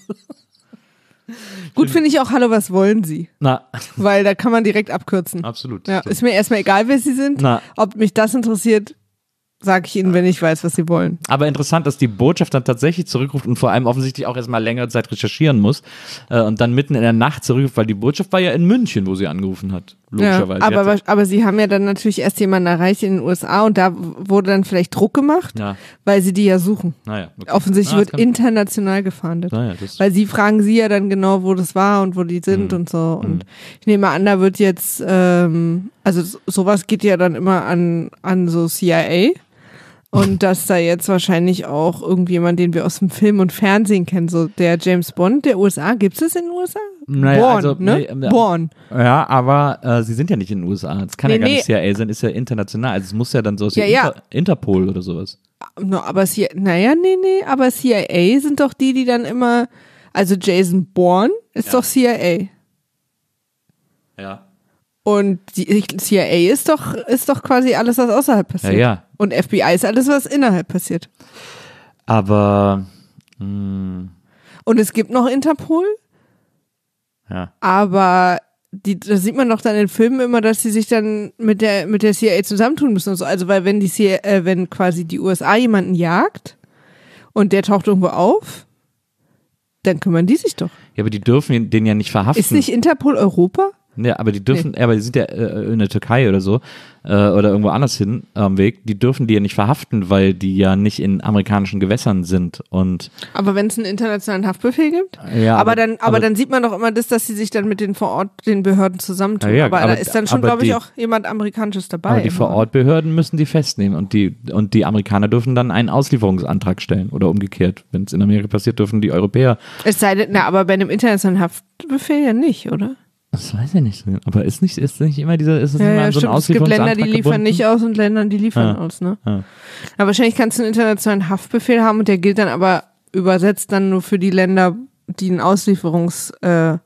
Gut finde ich auch, hallo, was wollen Sie? Na, Weil da kann man direkt abkürzen. absolut. Ja, ist mir erstmal egal, wer Sie sind. Na. Ob mich das interessiert, sage ich Ihnen, wenn ich weiß, was Sie wollen. Aber interessant, dass die Botschaft dann tatsächlich zurückruft und vor allem offensichtlich auch erstmal längere Zeit recherchieren muss und dann mitten in der Nacht zurückruft, weil die Botschaft war ja in München, wo sie angerufen hat, logischerweise. Ja, aber sie haben ja dann natürlich erst jemanden erreicht in den USA und da wurde dann vielleicht Druck gemacht, Ja. weil sie die ja suchen. Naja, okay. Offensichtlich das wird international gefahndet. Naja, das Weil sie fragen sie ja dann genau, wo das war und wo die sind und so. Und ich nehme an, da wird jetzt, also sowas geht ja dann immer an so CIA. Und dass da jetzt wahrscheinlich auch irgendjemand, den wir aus dem Film und Fernsehen kennen, so der James Bond der USA, gibt es in den USA? Naja, Bourne, also, ne? nee, Bourne. Ja, aber sie sind ja nicht in den USA. Es kann ja gar nicht CIA sein, ist ja international. Also es muss ja dann so aus wie Interpol oder sowas. No, aber aber CIA sind doch die dann immer, also Jason Bourne ist doch CIA. Ja. Und die CIA ist doch quasi alles, was außerhalb passiert. Ja. Und FBI ist alles, was innerhalb passiert. Aber Und es gibt noch Interpol, ja. aber da sieht man doch dann in Filmen immer, dass sie sich dann mit der CIA zusammentun müssen und so. Also weil wenn quasi die USA jemanden jagt und der taucht irgendwo auf, dann kümmern die sich doch. Ja, aber die dürfen den ja nicht verhaften. Ist nicht Interpol Europa? Ja, aber die dürfen, aber die sind ja in der Türkei oder so oder irgendwo anders hin am Weg, die dürfen die ja nicht verhaften, weil die ja nicht in amerikanischen Gewässern sind und Aber wenn es einen internationalen Haftbefehl gibt? ja, aber dann sieht man doch immer das, dass sie sich dann mit den vor Ort den Behörden zusammentun. Ja, aber da ist dann schon, aber glaube ich, die- auch jemand Amerikanisches dabei. aber die Vorortbehörden müssen die festnehmen und die Amerikaner dürfen dann einen Auslieferungsantrag stellen oder umgekehrt. Wenn es in Amerika passiert, dürfen die Europäer. Es sei denn, aber bei einem internationalen Haftbefehl ja nicht, oder? Das weiß ich nicht. Aber ist nicht immer dieser, ist es Ja, immer ja, an so stimmt. einen Es gibt Länder, Auslieferungsantrag die liefern gebunden? nicht aus und Länder, die liefern aus, ne? Ja. Aber wahrscheinlich kannst du einen internationalen Haftbefehl haben und der gilt dann aber übersetzt dann nur für die Länder, die einen Auslieferungsdeal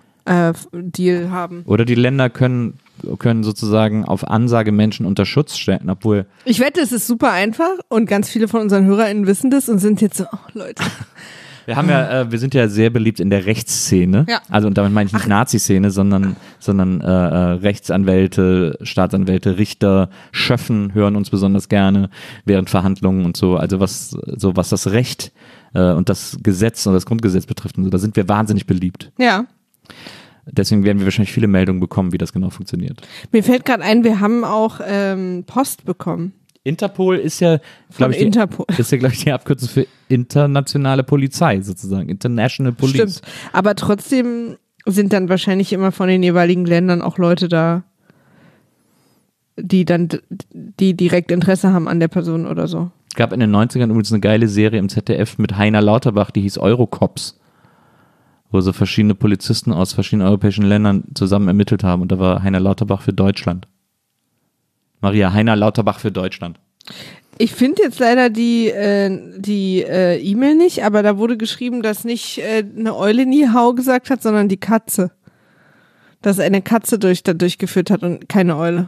haben. Oder die Länder können sozusagen auf Ansage Menschen unter Schutz stellen, obwohl Ich wette, es ist super einfach und ganz viele von unseren HörerInnen wissen das und sind jetzt so, oh Leute, Wir sind ja sehr beliebt in der Rechtsszene. Ja. Also, und damit meine ich nicht Nazi-Szene, sondern Rechtsanwälte, Staatsanwälte, Richter, Schöffen hören uns besonders gerne während Verhandlungen und so. Also was das Recht und das Gesetz und das Grundgesetz betrifft und so, da sind wir wahnsinnig beliebt. Ja. Deswegen werden wir wahrscheinlich viele Meldungen bekommen, wie das genau funktioniert. Mir fällt gerade ein, wir haben auch Post bekommen. Interpol ist ja, glaube ich, die Abkürzung für internationale Polizei sozusagen, International Police. Stimmt, aber trotzdem sind dann wahrscheinlich immer von den jeweiligen Ländern auch Leute da, die direkt Interesse haben an der Person oder so. Es gab in den 90ern übrigens eine geile Serie im ZDF mit Heiner Lauterbach, die hieß Eurocops, wo so verschiedene Polizisten aus verschiedenen europäischen Ländern zusammen ermittelt haben und da war Heiner Lauterbach für Deutschland. Maria Heiner Lauterbach für Deutschland. Ich finde jetzt leider die E-Mail nicht, aber da wurde geschrieben, dass nicht eine Eule nie Hau gesagt hat, sondern die Katze. Dass eine Katze durchgeführt hat und keine Eule.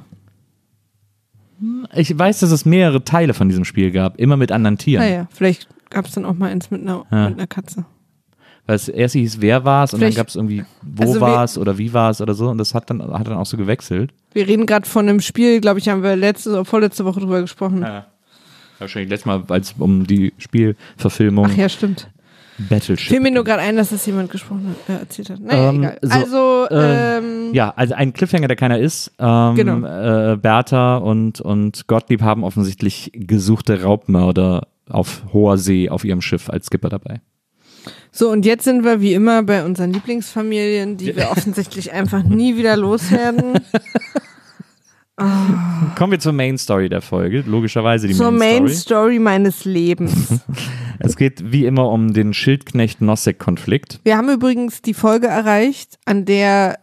Ich weiß, dass es mehrere Teile von diesem Spiel gab, immer mit anderen Tieren. Naja, vielleicht gab es dann auch mal eins mit einer Katze. Weil es erst hieß, wer war es und dann gab es irgendwie, wo also war es oder wie war es oder so und das hat dann auch so gewechselt. Wir reden gerade von einem Spiel, glaube ich, haben wir letzte oder vorletzte Woche drüber gesprochen. Ja. Wahrscheinlich letztes Mal, als es um die Spielverfilmung Ach ja, stimmt. Battleship. Fiel mir nur gerade ein, dass das jemand erzählt hat. Naja, egal. So, also, ja, also ein Cliffhanger, der keiner ist. Genau. Bertha und Gottlieb haben offensichtlich gesuchte Raubmörder auf hoher See auf ihrem Schiff als Skipper dabei. So, und jetzt sind wir wie immer bei unseren Lieblingsfamilien, die wir offensichtlich einfach nie wieder loswerden. Kommen wir zur Main Story der Folge, logischerweise die zur Main Story meines Lebens. Es geht wie immer um den Schildknecht-Nossek-Konflikt. Wir haben übrigens die Folge erreicht, an der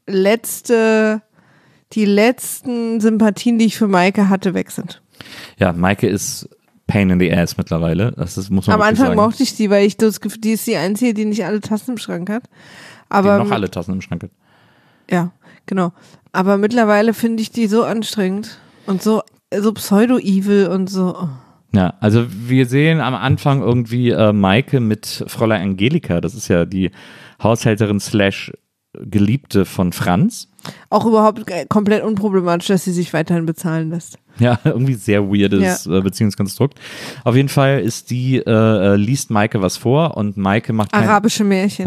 die letzten Sympathien, die ich für Maike hatte, weg sind. Ja, Maike ist Pain in the Ass mittlerweile. Muss man Am Anfang sagen. mochte ich die, weil ich das Gefühl, die ist die Einzige, die nicht alle Tassen im Schrank hat. Aber die noch alle Tassen im Schrank hat. Ja, genau. Aber mittlerweile finde ich die so anstrengend und so pseudo-evil und so. Oh. Ja, also wir sehen am Anfang irgendwie Maike mit Fräulein Angelika, das ist ja die Haushälterin / Geliebte von Franz. Auch überhaupt komplett unproblematisch, dass sie sich weiterhin bezahlen lässt. Ja, irgendwie sehr weirdes Beziehungskonstrukt. Auf jeden Fall ist liest Maike was vor und Maike macht Arabische Märchen,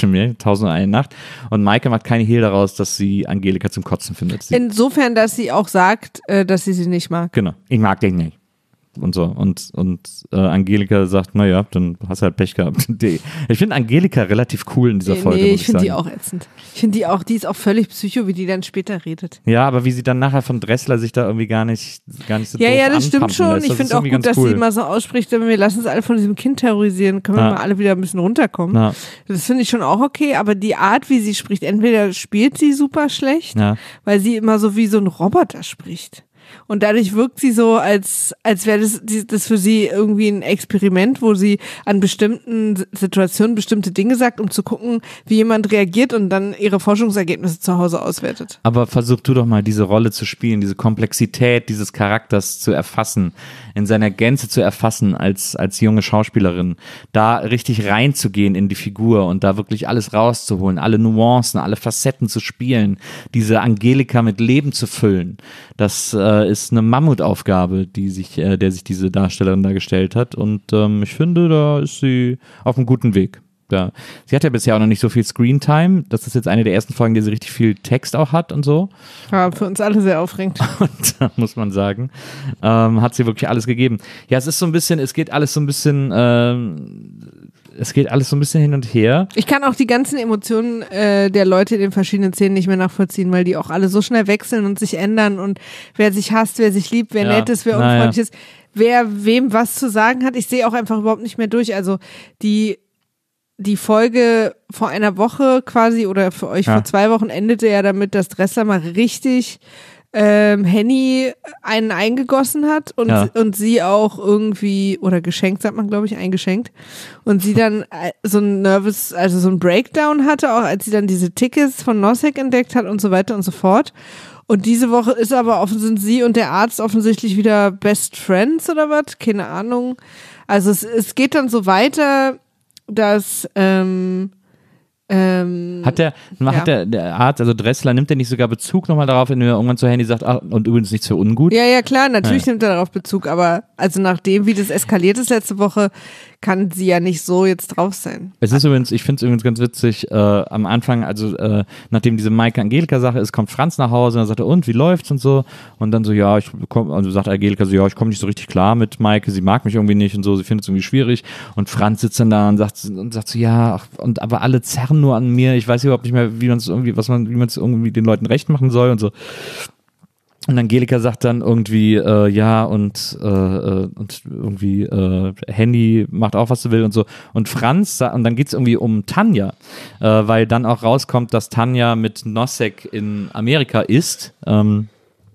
1001 Nacht. Und Maike macht keine Hehl daraus, dass sie Angelika zum Kotzen findet. Insofern, dass sie auch sagt, dass sie nicht mag. Genau, ich mag dich nicht. Und so. Und Angelika sagt, naja, dann hast du halt Pech gehabt. Ich finde Angelika relativ cool in dieser Folge. Nee, ich finde die auch ätzend. Ich finde die ist auch völlig psycho, wie die dann später redet. Ja, aber wie sie dann nachher von Dressler sich da irgendwie gar nicht so Ja, das stimmt schon. Lässt. Ich finde auch gut, dass sie immer so ausspricht, wir lassen uns alle von diesem Kind terrorisieren, können wir mal alle wieder ein bisschen runterkommen. Ja. Das finde ich schon auch okay, aber die Art, wie sie spricht, entweder spielt sie super schlecht, weil sie immer so wie so ein Roboter spricht. Und dadurch wirkt sie so, als wäre das für sie irgendwie ein Experiment, wo sie an bestimmten Situationen bestimmte Dinge sagt, um zu gucken, wie jemand reagiert und dann ihre Forschungsergebnisse zu Hause auswertet. Aber versuch du doch mal diese Rolle zu spielen, diese Komplexität dieses Charakters zu erfassen, in seiner Gänze zu erfassen als junge Schauspielerin, da richtig reinzugehen in die Figur und da wirklich alles rauszuholen, alle Nuancen, alle Facetten zu spielen, diese Angelika mit Leben zu füllen. Das ist eine Mammutaufgabe, der sich diese Darstellerin da gestellt hat und ich finde, da ist sie auf einem guten Weg. Ja. Sie hat ja bisher auch noch nicht so viel Screentime. Das ist jetzt eine der ersten Folgen, die sie richtig viel Text auch hat und so. Ja, für uns alle sehr aufregend. Und da muss man sagen, hat sie wirklich alles gegeben. Ja, es geht alles so ein bisschen hin und her. Ich kann auch die ganzen Emotionen der Leute in den verschiedenen Szenen nicht mehr nachvollziehen, weil die auch alle so schnell wechseln und sich ändern und wer sich hasst, wer sich liebt, wer nett ist, wer unfreundlich ist, wer wem was zu sagen hat. Ich sehe auch einfach überhaupt nicht mehr durch. Also die Folge vor einer Woche quasi oder für euch vor 2 Wochen endete ja damit, dass Dressler mal richtig Henny einen eingegossen hat und sie auch irgendwie, oder geschenkt, sagt man glaube ich, eingeschenkt und sie dann so ein Breakdown hatte, auch als sie dann diese Tickets von Nossek entdeckt hat und so weiter und so fort. Und diese Woche ist aber sind sie und der Arzt offensichtlich wieder Best Friends oder was, keine Ahnung. Also es geht dann so weiter, dass Hat der Arzt, also Dressler, nimmt der nicht sogar Bezug nochmal darauf, wenn er irgendwann zu Handy sagt, ach, und übrigens nichts für ungut? Ja, klar, natürlich nimmt er darauf Bezug, aber also nachdem, wie das eskaliert ist letzte Woche, kann sie ja nicht so jetzt drauf sein. Es ist übrigens, ich finde es übrigens ganz witzig, am Anfang, also nachdem diese Maike-Angelika-Sache ist, kommt Franz nach Hause und dann sagt er, und, wie läuft's und so? Und dann so, ja, also sagt Angelika so, ja, ich komme nicht so richtig klar mit Maike, sie mag mich irgendwie nicht und so, sie findet es irgendwie schwierig. Und Franz sitzt dann da und sagt so, ja, ach, aber alle zerren nur an mir, ich weiß überhaupt nicht mehr, wie man es irgendwie den Leuten recht machen soll und so. Und Angelika sagt dann irgendwie, ja, und irgendwie Handy macht auch, was sie will und so. Und Franz, und dann geht's irgendwie um Tanja, weil dann auch rauskommt, dass Tanja mit Nosek in Amerika ist. Und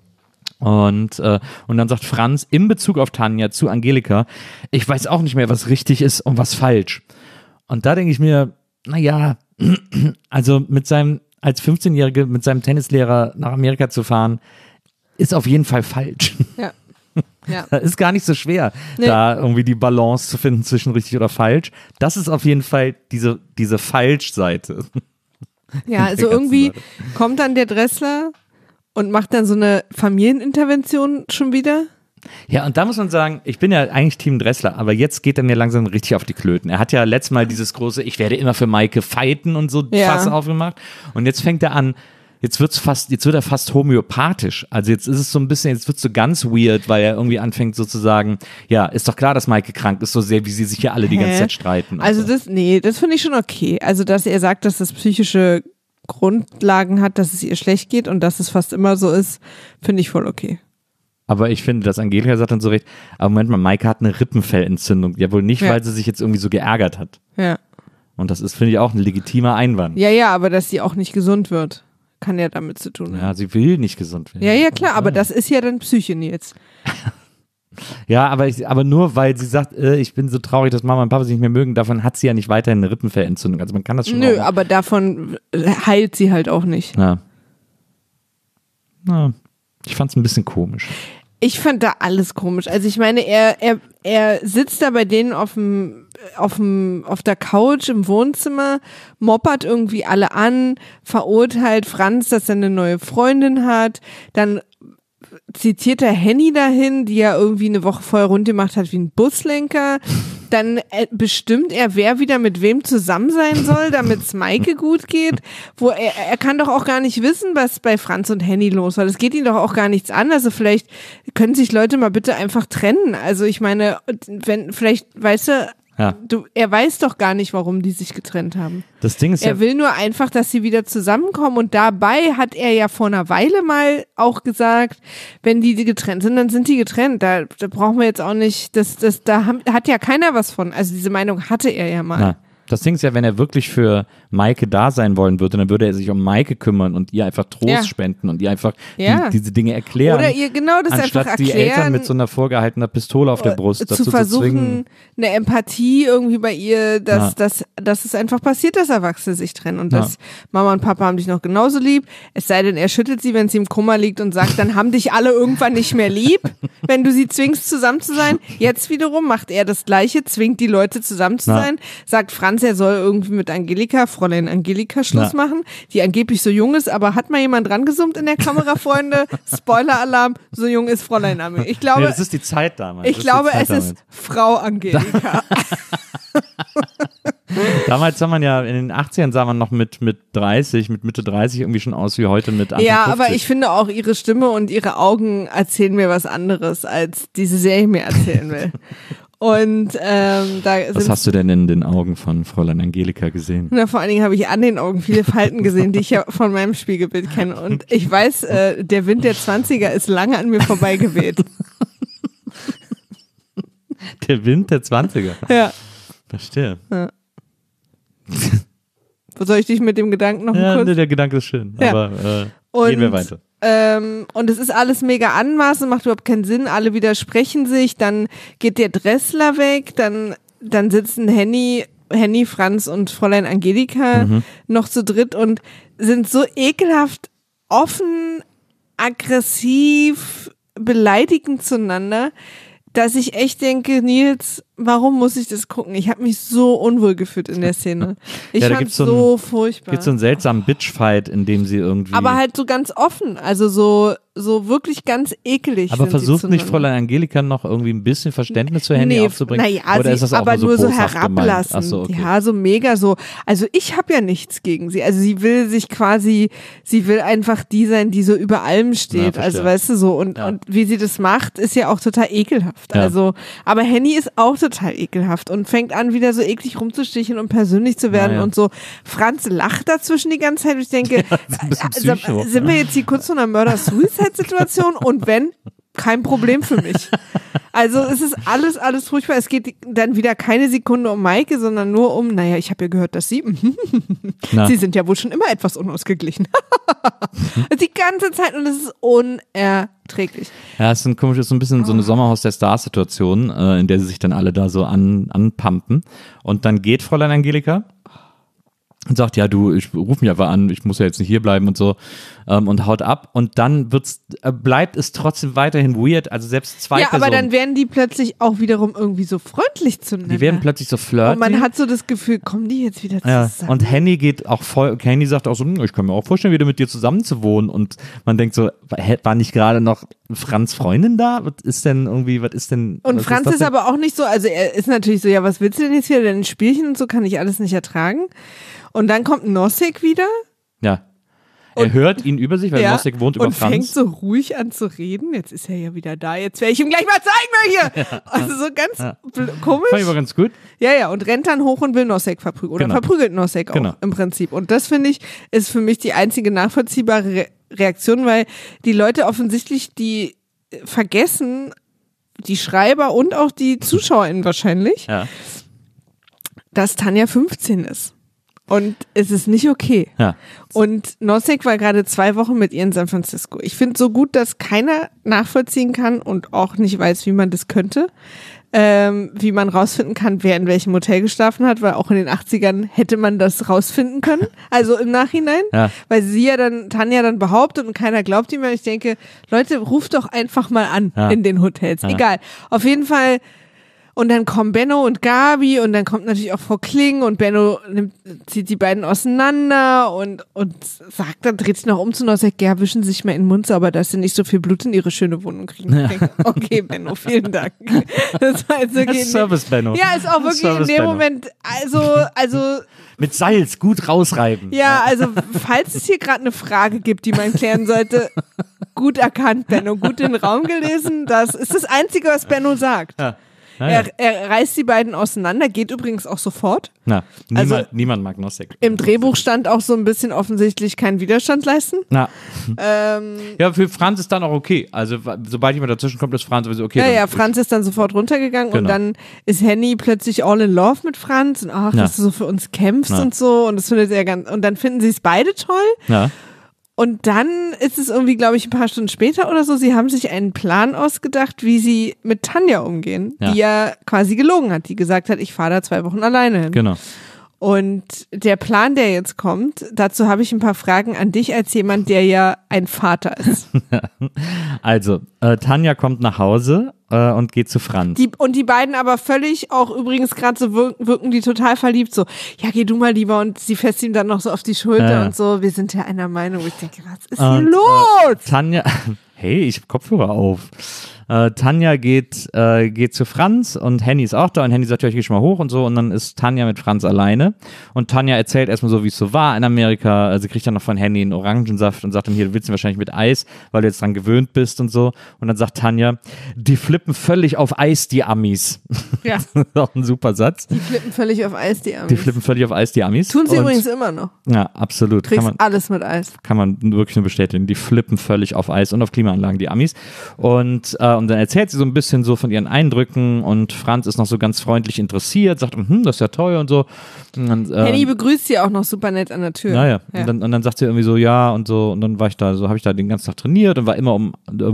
dann sagt Franz in Bezug auf Tanja zu Angelika, ich weiß auch nicht mehr, was richtig ist und was falsch. Und da denke ich mir, naja, also als 15-Jährige mit seinem Tennislehrer nach Amerika zu fahren, ist auf jeden Fall falsch. Ja. Das ist gar nicht so schwer, da irgendwie die Balance zu finden zwischen richtig oder falsch. Das ist auf jeden Fall diese Falschseite. Ja, also irgendwie kommt dann der Dressler und macht dann so eine Familienintervention schon wieder. Ja, und da muss man sagen, ich bin ja eigentlich Team Dressler, aber jetzt geht er mir langsam richtig auf die Klöten. Er hat ja letztes Mal dieses große, ich werde immer für Maike fighten und so Fass aufgemacht. Und jetzt fängt er an, jetzt wird er fast homöopathisch. Also jetzt ist es so ein bisschen, jetzt wird es so ganz weird, weil er irgendwie anfängt sozusagen, ja, ist doch klar, dass Maike krank ist, so sehr, wie sie sich ja alle die ganze Zeit streiten. Also so. das finde ich schon okay. Also, dass er sagt, dass das psychische Grundlagen hat, dass es ihr schlecht geht und dass es fast immer so ist, finde ich voll okay. Aber ich finde, dass Angelika sagt dann so recht, aber Moment mal, Maike hat eine Rippenfellentzündung. Ja, wohl nicht, weil sie sich jetzt irgendwie so geärgert hat. Ja. Und das ist, finde ich, auch ein legitimer Einwand. Ja, aber dass sie auch nicht gesund wird, kann ja damit zu tun haben. Ja, sie will nicht gesund werden. Ja, klar, aber das ist ja dann Psyche, Nils. Ja, aber nur weil sie sagt, ich bin so traurig, dass Mama und Papa sich nicht mehr mögen, davon hat sie ja nicht weiterhin eine Rippenfellentzündung. Also man kann das schon. Nö, aber davon heilt sie halt auch nicht. Ja. Ich fand's ein bisschen komisch. Ich fand da alles komisch. Also ich meine, er sitzt da bei denen auf der Couch im Wohnzimmer, moppert irgendwie alle an, verurteilt Franz, dass er eine neue Freundin hat, dann zitiert er Henny dahin, die ja irgendwie eine Woche vorher rund gemacht hat wie ein Buslenker. Dann bestimmt er, wer wieder mit wem zusammen sein soll, damit es Maike gut geht. Wo er kann doch auch gar nicht wissen, was bei Franz und Henny los war. Das geht ihn doch auch gar nichts an. Also vielleicht können sich Leute mal bitte einfach trennen. Also ich meine, vielleicht, weißt du, er weiß doch gar nicht, warum die sich getrennt haben. Das Ding ist er will nur einfach, dass sie wieder zusammenkommen und dabei hat er ja vor einer Weile mal auch gesagt, wenn die getrennt sind, dann sind die getrennt. Da brauchen wir jetzt auch nicht, hat ja keiner was von. Also diese Meinung hatte er ja mal. Das Ding ist ja, wenn er wirklich für Maike da sein wollen würde, dann würde er sich um Maike kümmern und ihr einfach Trost spenden und ihr einfach diese Dinge erklären. Oder ihr genau das anstatt einfach erklären. Die Eltern mit so einer vorgehaltener Pistole auf der Brust dazu zu versuchen, zu zwingen. eine Empathie irgendwie bei ihr, dass es einfach passiert, dass Erwachsene sich trennen und dass Mama und Papa haben dich noch genauso lieb. Es sei denn, er schüttelt sie, wenn sie im Kummer liegt und sagt, dann haben dich alle irgendwann nicht mehr lieb, wenn du sie zwingst, zusammen zu sein. Jetzt wiederum macht er das Gleiche, zwingt die Leute zusammen zu sein, sagt Franz, er soll irgendwie mit Fräulein Angelika Schluss machen, die angeblich so jung ist, aber hat mal jemand dran gesummt in der Kamera, Freunde? Spoiler-Alarm, so jung ist Fräulein Angelika. Ich glaube, das ist die Zeit damals. Ich glaube, es ist Frau Angelika. Damals sah man ja, in den 80ern sah man noch mit Mitte 30 irgendwie schon aus wie heute mit Anfang 50. Ja, aber ich finde auch ihre Stimme und ihre Augen erzählen mir was anderes, als diese Serie mir erzählen will. Und was hast du denn in den Augen von Fräulein Angelika gesehen? Na, vor allen Dingen habe ich an den Augen viele Falten gesehen, die ich ja von meinem Spiegelbild kenne. Und ich weiß, der Wind der 20er ist lange an mir vorbeigeweht. Der Wind der 20er? Ja. Verstehe. Ja. Soll ich dich mit dem Gedanken noch kurz? Nee, der Gedanke ist schön, aber gehen wir weiter. Und es ist alles mega anmaßend, macht überhaupt keinen Sinn, alle widersprechen sich, dann geht der Dressler weg, dann sitzen Henny, Franz und Fräulein Angelika noch zu dritt und sind so ekelhaft offen, aggressiv, beleidigend zueinander, dass ich echt denke, Nils, warum muss ich das gucken? Ich habe mich so unwohl gefühlt in der Szene. Ich Ja, da fand gibt's es so furchtbar. Gibt so einen seltsamen Bitchfight, in dem sie irgendwie. Aber halt so ganz offen, also so wirklich ganz ekelig. Aber sind versucht die nicht zueinander. Fräulein Angelika noch irgendwie ein bisschen Verständnis für Handy aufzubringen? Naja, Oder ist das auch aber nur so boshaft herablassend. gemeint? Ach so, okay. Ja, so mega so. Also ich habe ja nichts gegen sie. Also sie will einfach die sein, die so über allem steht. Ja, also verstehe. weißt du so. Und wie sie das macht, ist ja auch total ekelhaft. Ja. Also, aber Henny ist auch total ekelhaft und fängt an, wieder so eklig rumzusticheln und persönlich zu werden Naja. und so. Franz lacht dazwischen die ganze Zeit. Und ich denke, ist ein bisschen Psycho. sind wir jetzt hier kurz vor einer Murder-Suicide-Situation? Und wenn, kein Problem für mich. Also es ist alles furchtbar. Es geht dann wieder keine Sekunde um Maike, sondern nur um, naja, ich habe ja gehört, dass Sie sind ja wohl schon immer etwas unausgeglichen. Die ganze Zeit und es ist unerträglich. Ja, es ist so ein bisschen so eine Sommerhaus der Stars-Situation, in der sie sich dann alle da so anpumpen. Und dann geht Fräulein Angelika und sagt, ja du, ich ruf mich einfach an, ich muss ja jetzt nicht hier bleiben und so, und haut ab. Und dann bleibt es trotzdem weiterhin weird, also selbst zwei Personen. Ja, aber dann werden die plötzlich auch wiederum irgendwie so freundlich zueinander. Die werden plötzlich so flirty. Und man hat so das Gefühl, kommen die jetzt wieder Ja, zusammen? und Henny geht auch Henny sagt auch so, ich kann mir auch vorstellen, wieder mit dir zusammen zu wohnen. Und man denkt so, war nicht gerade noch Franz Freundin da? Was ist denn? Und Franz ist aber auch nicht so, also er ist natürlich so, ja, was willst du denn jetzt wieder? Denn Spielchen und so kann ich alles nicht ertragen. Und dann kommt Nosek wieder. Ja. Er hört ihn über sich, weil Nosek wohnt über und Franz. fängt so ruhig an zu reden. Jetzt ist er ja wieder da. Jetzt werde ich ihm gleich mal zeigen, wer hier. Also so ganz komisch. Fand ich aber ganz gut. Ja, und rennt dann hoch und will Nosek verprügeln. Oder Genau. verprügelt Nosek auch Genau. im Prinzip. Und das, finde ich, ist für mich die einzige nachvollziehbare Reaktion, weil die Leute offensichtlich, die vergessen, die Schreiber und auch die ZuschauerInnen wahrscheinlich, Ja. dass Tanja 15 ist. Und es ist nicht okay. Ja. Und Nosek war gerade 2 Wochen mit ihr in San Francisco. Ich finde so gut, dass keiner nachvollziehen kann und auch nicht weiß, wie man das könnte. Wie man rausfinden kann, wer in welchem Hotel geschlafen hat, weil auch in den 80ern hätte man das rausfinden können. Also im Nachhinein. Ja. Weil Tanja dann behauptet und keiner glaubt ihm. Und ich denke, Leute, ruft doch einfach mal an in den Hotels. Ja. Egal. Auf jeden Fall. Und dann kommen Benno und Gabi und dann kommt natürlich auch Frau Kling und Benno zieht die beiden auseinander und sagt dann, dreht sich noch um zu Nosek, ja, wischen Sie sich mal in den Mund sauber, dass sie nicht so viel Blut in ihre schöne Wohnung kriegen. Ich denke, okay, Benno, vielen Dank. Das war jetzt wirklich Service Benno. Ja, ist auch wirklich in dem Moment, also Mit Salz gut rausreiben. ja, also falls es hier gerade eine Frage gibt, die man klären sollte, gut erkannt, Benno, gut den Raum gelesen, das ist das Einzige, was Benno sagt. Ja. Naja. Er reißt die beiden auseinander, geht übrigens auch sofort. Na, Also- niemand mag Nosek. Im Drehbuch stand auch so ein bisschen offensichtlich keinen Widerstand leisten. Na. Ja, für Franz ist dann auch okay. Also, sobald jemand dazwischen kommt, ist Franz sowieso okay. Ja, dann- Franz ist dann sofort runtergegangen und Genau. dann ist Henny plötzlich all in love mit Franz und ach, Ja. dass du so für uns kämpfst Ja. und so und das findet er und dann finden sie es beide toll. Ja. Und dann ist es irgendwie, glaube ich, ein paar Stunden später oder so, sie haben sich einen Plan ausgedacht, wie sie mit Tanja umgehen, Ja. die ja quasi gelogen hat, die gesagt hat, ich fahre da 2 Wochen alleine hin. Genau. Und der Plan, der jetzt kommt, dazu habe ich ein paar Fragen an dich als jemand, der ja ein Vater ist. Also, Tanja kommt nach Hause und geht zu Franz. Die beiden aber völlig auch übrigens gerade so wirken die total verliebt, so, ja, geh du mal lieber und sie fässt ihm dann noch so auf die Schulter Ja. und so, wir sind ja einer Meinung, wo ich denke, was ist Und, hier los? Tanja, hey, ich hab Kopfhörer auf. Tanja geht zu Franz und Henny ist auch da und Henny sagt, ja, ich geh schon mal hoch und so und dann ist Tanja mit Franz alleine und Tanja erzählt erstmal so, wie es so war in Amerika. Sie kriegt dann noch von Henny einen Orangensaft und sagt dann, hier, du willst ihn wahrscheinlich mit Eis, weil du jetzt dran gewöhnt bist und so. Und dann sagt Tanja, die flippen völlig auf Eis, die Amis. Ja. Das ist auch ein super Satz. Die flippen völlig auf Eis, die Amis. Die flippen völlig auf Eis, die Amis. Tun sie und, übrigens immer noch. Ja, absolut. Kriegst alles mit Eis. Kann man wirklich nur bestätigen. Die flippen völlig auf Eis und auf Klimaanlagen, die Amis. Und dann erzählt sie so ein bisschen so von ihren Eindrücken und Franz ist noch so ganz freundlich interessiert, sagt, das ist ja toll und so. Und, Henny begrüßt sie auch noch super nett an der Tür. naja, und dann sagt sie irgendwie so, ja und so und dann war ich da, so habe ich da den ganzen Tag trainiert und war immer um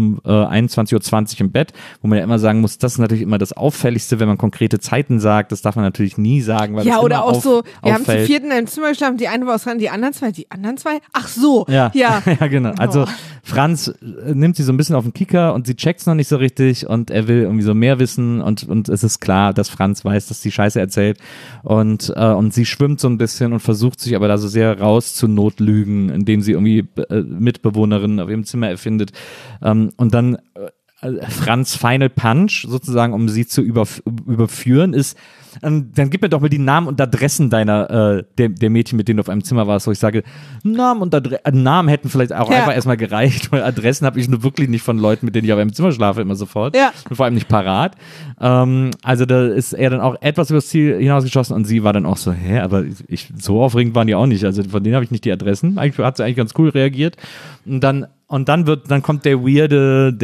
21:20 Uhr im Bett, wo man ja immer sagen muss, das ist natürlich immer das Auffälligste, wenn man konkrete Zeiten sagt, das darf man natürlich nie sagen, weil Ja, das oder immer auch so, wir haben zu auffällt. 4. in einem Zimmer geschlafen, die eine war aus Rhein, die anderen zwei? Ach so, Ja, ja. ja, genau. Also Franz nimmt sie so ein bisschen auf den Kicker und sie checkt's noch nicht so so richtig und er will irgendwie so mehr wissen und es ist klar, dass Franz weiß, dass die Scheiße erzählt und sie schwimmt so ein bisschen und versucht sich aber da so sehr raus zu notlügen, indem sie irgendwie Mitbewohnerinnen auf ihrem Zimmer erfindet und dann Franz Final Punch sozusagen, um sie zu überführen, ist, dann gib mir doch mal die Namen und Adressen der Mädchen, mit denen du auf einem Zimmer warst, wo ich sage, Namen hätten vielleicht auch einfach erstmal gereicht, weil Adressen habe ich nur wirklich nicht von Leuten, mit denen ich auf einem Zimmer schlafe, immer sofort. Ja. Und vor allem nicht parat. Also da ist er dann auch etwas übers Ziel hinausgeschossen und sie war dann auch so, aber so aufregend waren die auch nicht, also von denen habe ich nicht die Adressen. Eigentlich hat sie eigentlich ganz cool reagiert. Und dann kommt der weirde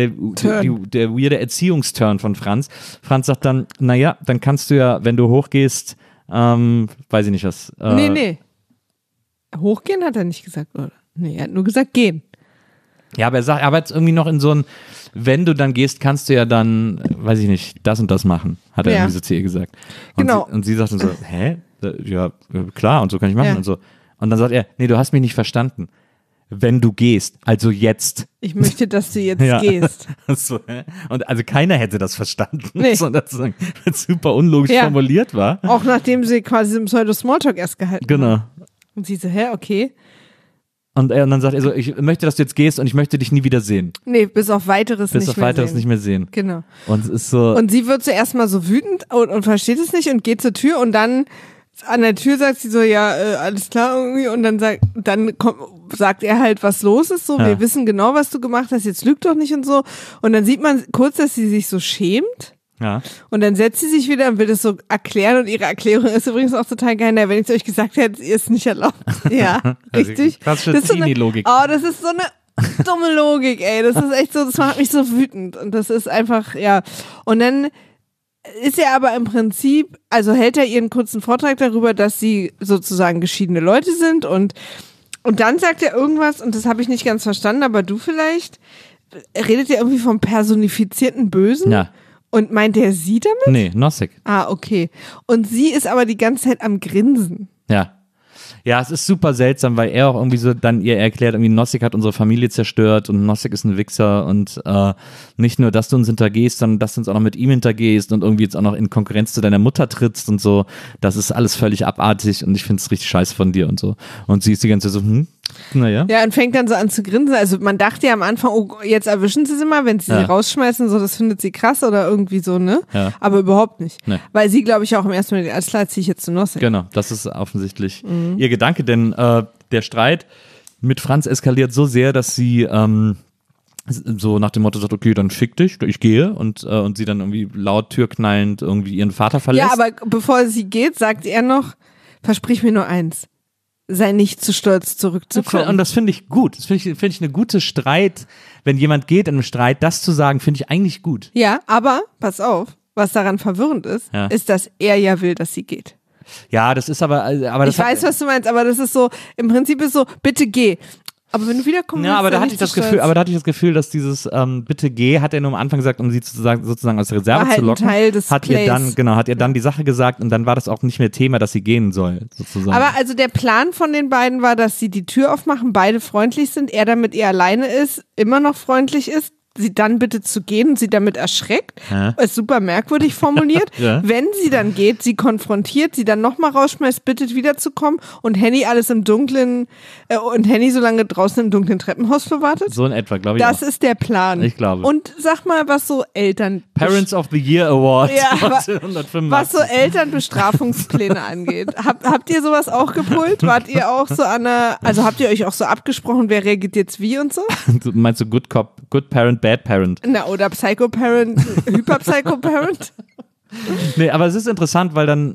Erziehungsturn von Franz. Franz sagt dann, naja, dann kannst du ja, wenn du hochgehst, weiß ich nicht was. Nee. Hochgehen hat er nicht gesagt, oder? Nee, er hat nur gesagt, gehen. Ja, aber er sagt, aber jetzt irgendwie noch in so ein, wenn du dann gehst, kannst du ja dann, weiß ich nicht, das und das machen, hat er irgendwie so zu ihr gesagt. Und genau. Sie sagt dann so, ja, klar, und so kann ich machen und so. Und dann sagt er, nee, du hast mich nicht verstanden. Wenn du gehst, also jetzt. Ich möchte, dass du jetzt gehst. So, und also keiner hätte das verstanden, Nee. sondern das super unlogisch formuliert war. Auch nachdem sie quasi im Pseudo-Smalltalk erst gehalten Genau. haben. Und sie so, okay. Und dann sagt er so, ich möchte, dass du jetzt gehst und ich möchte dich nie wieder sehen. Nee, bis auf Weiteres Bis nicht auf mehr Weiteres sehen. nicht mehr sehen. Genau. Und es ist so. Und sie wird zuerst mal so wütend und versteht es nicht und geht zur Tür und dann an der Tür sagt sie so, alles klar irgendwie und dann sagt er halt, was los ist, so, wir wissen genau, was du gemacht hast, jetzt lüg doch nicht und so. Und dann sieht man kurz, dass sie sich so schämt. Ja. Und dann setzt sie sich wieder und will das so erklären und ihre Erklärung ist übrigens auch total geil. Wenn ich es euch gesagt hätte, ihr ist nicht erlaubt. Ja, richtig. Klassische Das ist so Teenie-Logik. das ist so eine dumme Logik, ey. Das ist echt so, das macht mich so wütend. Und das ist einfach, Und dann ist er aber im Prinzip, also hält er ihren kurzen Vortrag darüber, dass sie sozusagen geschiedene Leute sind und dann sagt er irgendwas und das habe ich nicht ganz verstanden, aber du vielleicht, redet er irgendwie vom personifizierten Bösen? Ja. Und meint er sie damit? Nee, Nossig. Ah, okay. Und sie ist aber die ganze Zeit am Grinsen. Ja. Ja, es ist super seltsam, weil er auch irgendwie so dann ihr erklärt, irgendwie Nossig hat unsere Familie zerstört und Nossig ist ein Wichser und nicht nur, dass du uns hintergehst, sondern dass du uns auch noch mit ihm hintergehst und irgendwie jetzt auch noch in Konkurrenz zu deiner Mutter trittst und so. Das ist alles völlig abartig und ich finde es richtig scheiße von dir und so. Und sie ist die ganze Zeit so, naja. Ja, und fängt dann so an zu grinsen. Also man dachte ja am Anfang, oh, jetzt erwischen sie mal, wenn sie rausschmeißen, so, das findet sie krass oder irgendwie so, ne? Ja. Aber überhaupt nicht. Nee. Weil sie, glaube ich, auch im ersten Moment, alles klar, ziehe ich jetzt zu Nossig. Genau, das ist offensichtlich ihr Gedanke, denn der Streit mit Franz eskaliert so sehr, dass sie so nach dem Motto sagt, okay, dann fick dich, ich gehe und sie dann irgendwie laut türknallend irgendwie ihren Vater verlässt. Ja, aber bevor sie geht, sagt er noch, versprich mir nur eins, sei nicht zu stolz zurückzukommen. Und das finde ich gut. Das finde ich eine gute Streit, wenn jemand geht in einem Streit, das zu sagen, finde ich eigentlich gut. Ja, aber, pass auf, was daran verwirrend ist, ist, dass er ja will, dass sie geht. Ja, das ist aber das ich weiß, was du meinst, aber das ist so, im Prinzip ist so, bitte geh. Aber wenn du wiederkommst, ja, aber da hatte ich das Gefühl, dass dieses bitte geh, hat er nur am Anfang gesagt, um sie sozusagen aus der Reserve halt zu locken. Teil des hat ihr dann die Sache gesagt und dann war das auch nicht mehr Thema, dass sie gehen soll, sozusagen. Aber also der Plan von den beiden war, dass sie die Tür aufmachen, beide freundlich sind, er damit ihr alleine ist, immer noch freundlich ist, sie dann bitte zu gehen und sie damit erschreckt. Ist super merkwürdig formuliert. Ja. Wenn sie dann geht, sie konfrontiert, sie dann nochmal rausschmeißt, bittet wiederzukommen und Henny alles im Dunklen und Henny so lange draußen im dunklen Treppenhaus verwartet. So in etwa, glaube ich. Das ist der Plan. Ich glaube. Und sag mal, was so Eltern... Parents of the Year Award Ja, 1985. was so Elternbestrafungspläne angeht. Habt ihr sowas auch gepult? Wart ihr auch so an einer, also habt ihr euch auch so abgesprochen, wer reagiert jetzt wie und so? Meinst du Good Cop, Good Parent, Bad Parent? Na, oder Psycho-Parent, Hyper-Psycho-Parent? Nee, aber es ist interessant, weil dann,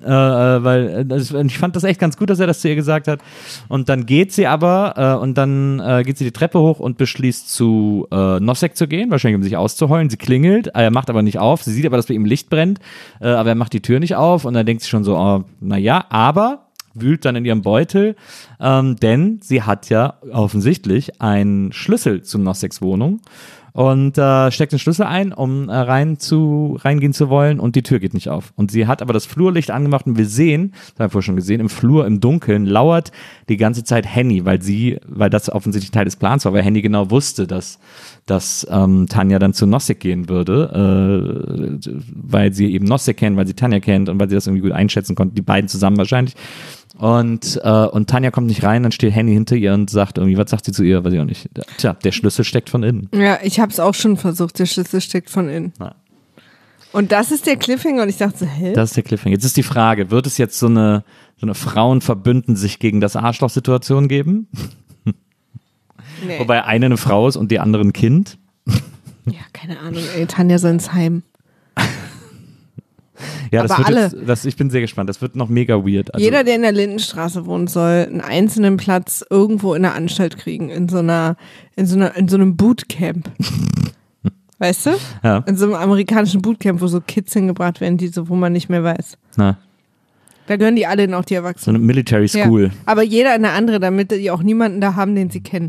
ich fand das echt ganz gut, dass er das zu ihr gesagt hat. Und dann geht sie aber, und dann geht sie die Treppe hoch und beschließt zu Nossek zu gehen, wahrscheinlich um sich auszuheulen. Sie klingelt, er macht aber nicht auf. Sie sieht aber, dass bei ihm Licht brennt, aber er macht die Tür nicht auf und dann denkt sie schon so, oh, naja, aber wühlt dann in ihrem Beutel, denn sie hat ja offensichtlich einen Schlüssel zu Nosseks Wohnung. und steckt den Schlüssel ein, um reingehen zu wollen und die Tür geht nicht auf. Und sie hat aber das Flurlicht angemacht und wir sehen, das haben wir vorher schon gesehen, im Flur, im Dunkeln lauert die ganze Zeit Henny, weil das offensichtlich Teil des Plans war, weil Henny genau wusste, dass Tanja dann zu Nosek gehen würde, weil sie eben Nosek kennt, weil sie Tanja kennt und weil sie das irgendwie gut einschätzen konnte, die beiden zusammen wahrscheinlich. Und Tanja kommt nicht rein, dann steht Henny hinter ihr und sagt irgendwie, was sagt sie zu ihr, weiß ich auch nicht. Tja, der Schlüssel steckt von innen. Ja, ich habe es auch schon versucht, der Schlüssel steckt von innen. Ja. Und das ist der Cliffhanger und ich dachte so, hä? Das ist der Cliffhanger. Jetzt ist die Frage, wird es jetzt so eine Frauen verbünden sich gegen das Arschloch-Situation geben? Nee. Wobei eine Frau ist und die andere ein Kind? Ja, keine Ahnung, ey, Tanja soll ins Heim. Ja, das Aber wird alle. ich bin sehr gespannt. Das wird noch mega weird. Also, Jeder, der in der Lindenstraße wohnt, soll einen einzelnen Platz irgendwo in der Anstalt kriegen, in so einem Bootcamp. Weißt du? Ja. In so einem amerikanischen Bootcamp, wo so Kids hingebracht werden, wo man nicht mehr weiß. Na, Da gehören die alle hin, auch die so Erwachsenen. eine Military School. Ja. Aber jeder eine andere, damit die auch niemanden da haben, den sie kennen.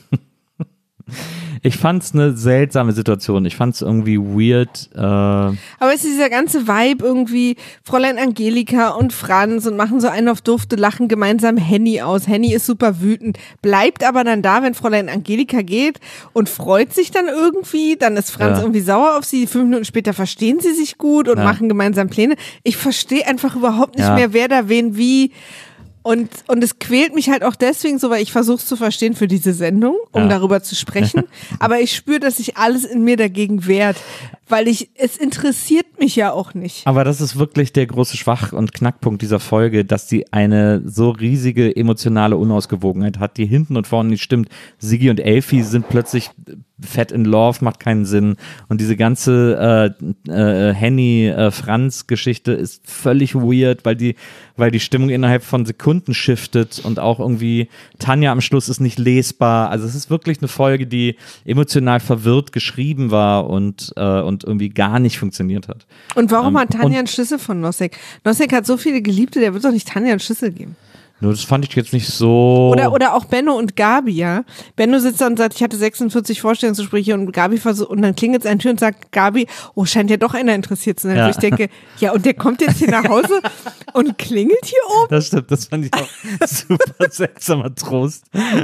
Ich fand's eine seltsame Situation. Ich fand's irgendwie weird. Aber es ist dieser ganze Vibe irgendwie, Fräulein Angelika und Franz und machen so einen auf Dufte, lachen gemeinsam Henny aus. Henny ist super wütend, bleibt aber dann da, wenn Fräulein Angelika geht und freut sich dann irgendwie. Dann ist Franz irgendwie sauer auf sie. 5 Minuten später verstehen sie sich gut und machen gemeinsam Pläne. Ich verstehe einfach überhaupt nicht mehr, wer da wen wie. Und es quält mich halt auch deswegen so, weil ich versuche es zu verstehen für diese Sendung, um darüber zu sprechen. Aber ich spüre, dass sich alles in mir dagegen wehrt, weil es interessiert mich ja auch nicht. Aber das ist wirklich der große Schwach- und Knackpunkt dieser Folge, dass die eine so riesige emotionale Unausgewogenheit hat, die hinten und vorne nicht stimmt. Siggi und Elfi sind plötzlich fett in love, macht keinen Sinn. Und diese ganze Henny-Franz-Geschichte ist völlig weird, weil die Stimmung innerhalb von Sekunden shiftet und auch irgendwie Tanja am Schluss ist nicht lesbar. Also es ist wirklich eine Folge, die emotional verwirrt geschrieben war und irgendwie gar nicht funktioniert hat. Und warum hat Tanja einen Schlüssel von Nosek? Nosek hat so viele Geliebte, der wird doch nicht Tanja einen Schlüssel geben. Nur das fand ich jetzt nicht so. Oder auch Benno und Gabi, ja. Benno sitzt da und sagt, ich hatte 46 Vorstellungsgespräche und Gabi versucht, und dann klingelt es an die Tür und sagt Gabi, oh, scheint ja doch einer interessiert zu sein. Ja. Wo ich denke, ja, und der kommt jetzt hier nach Hause und klingelt hier oben? Das stimmt, das fand ich auch super seltsamer Trost.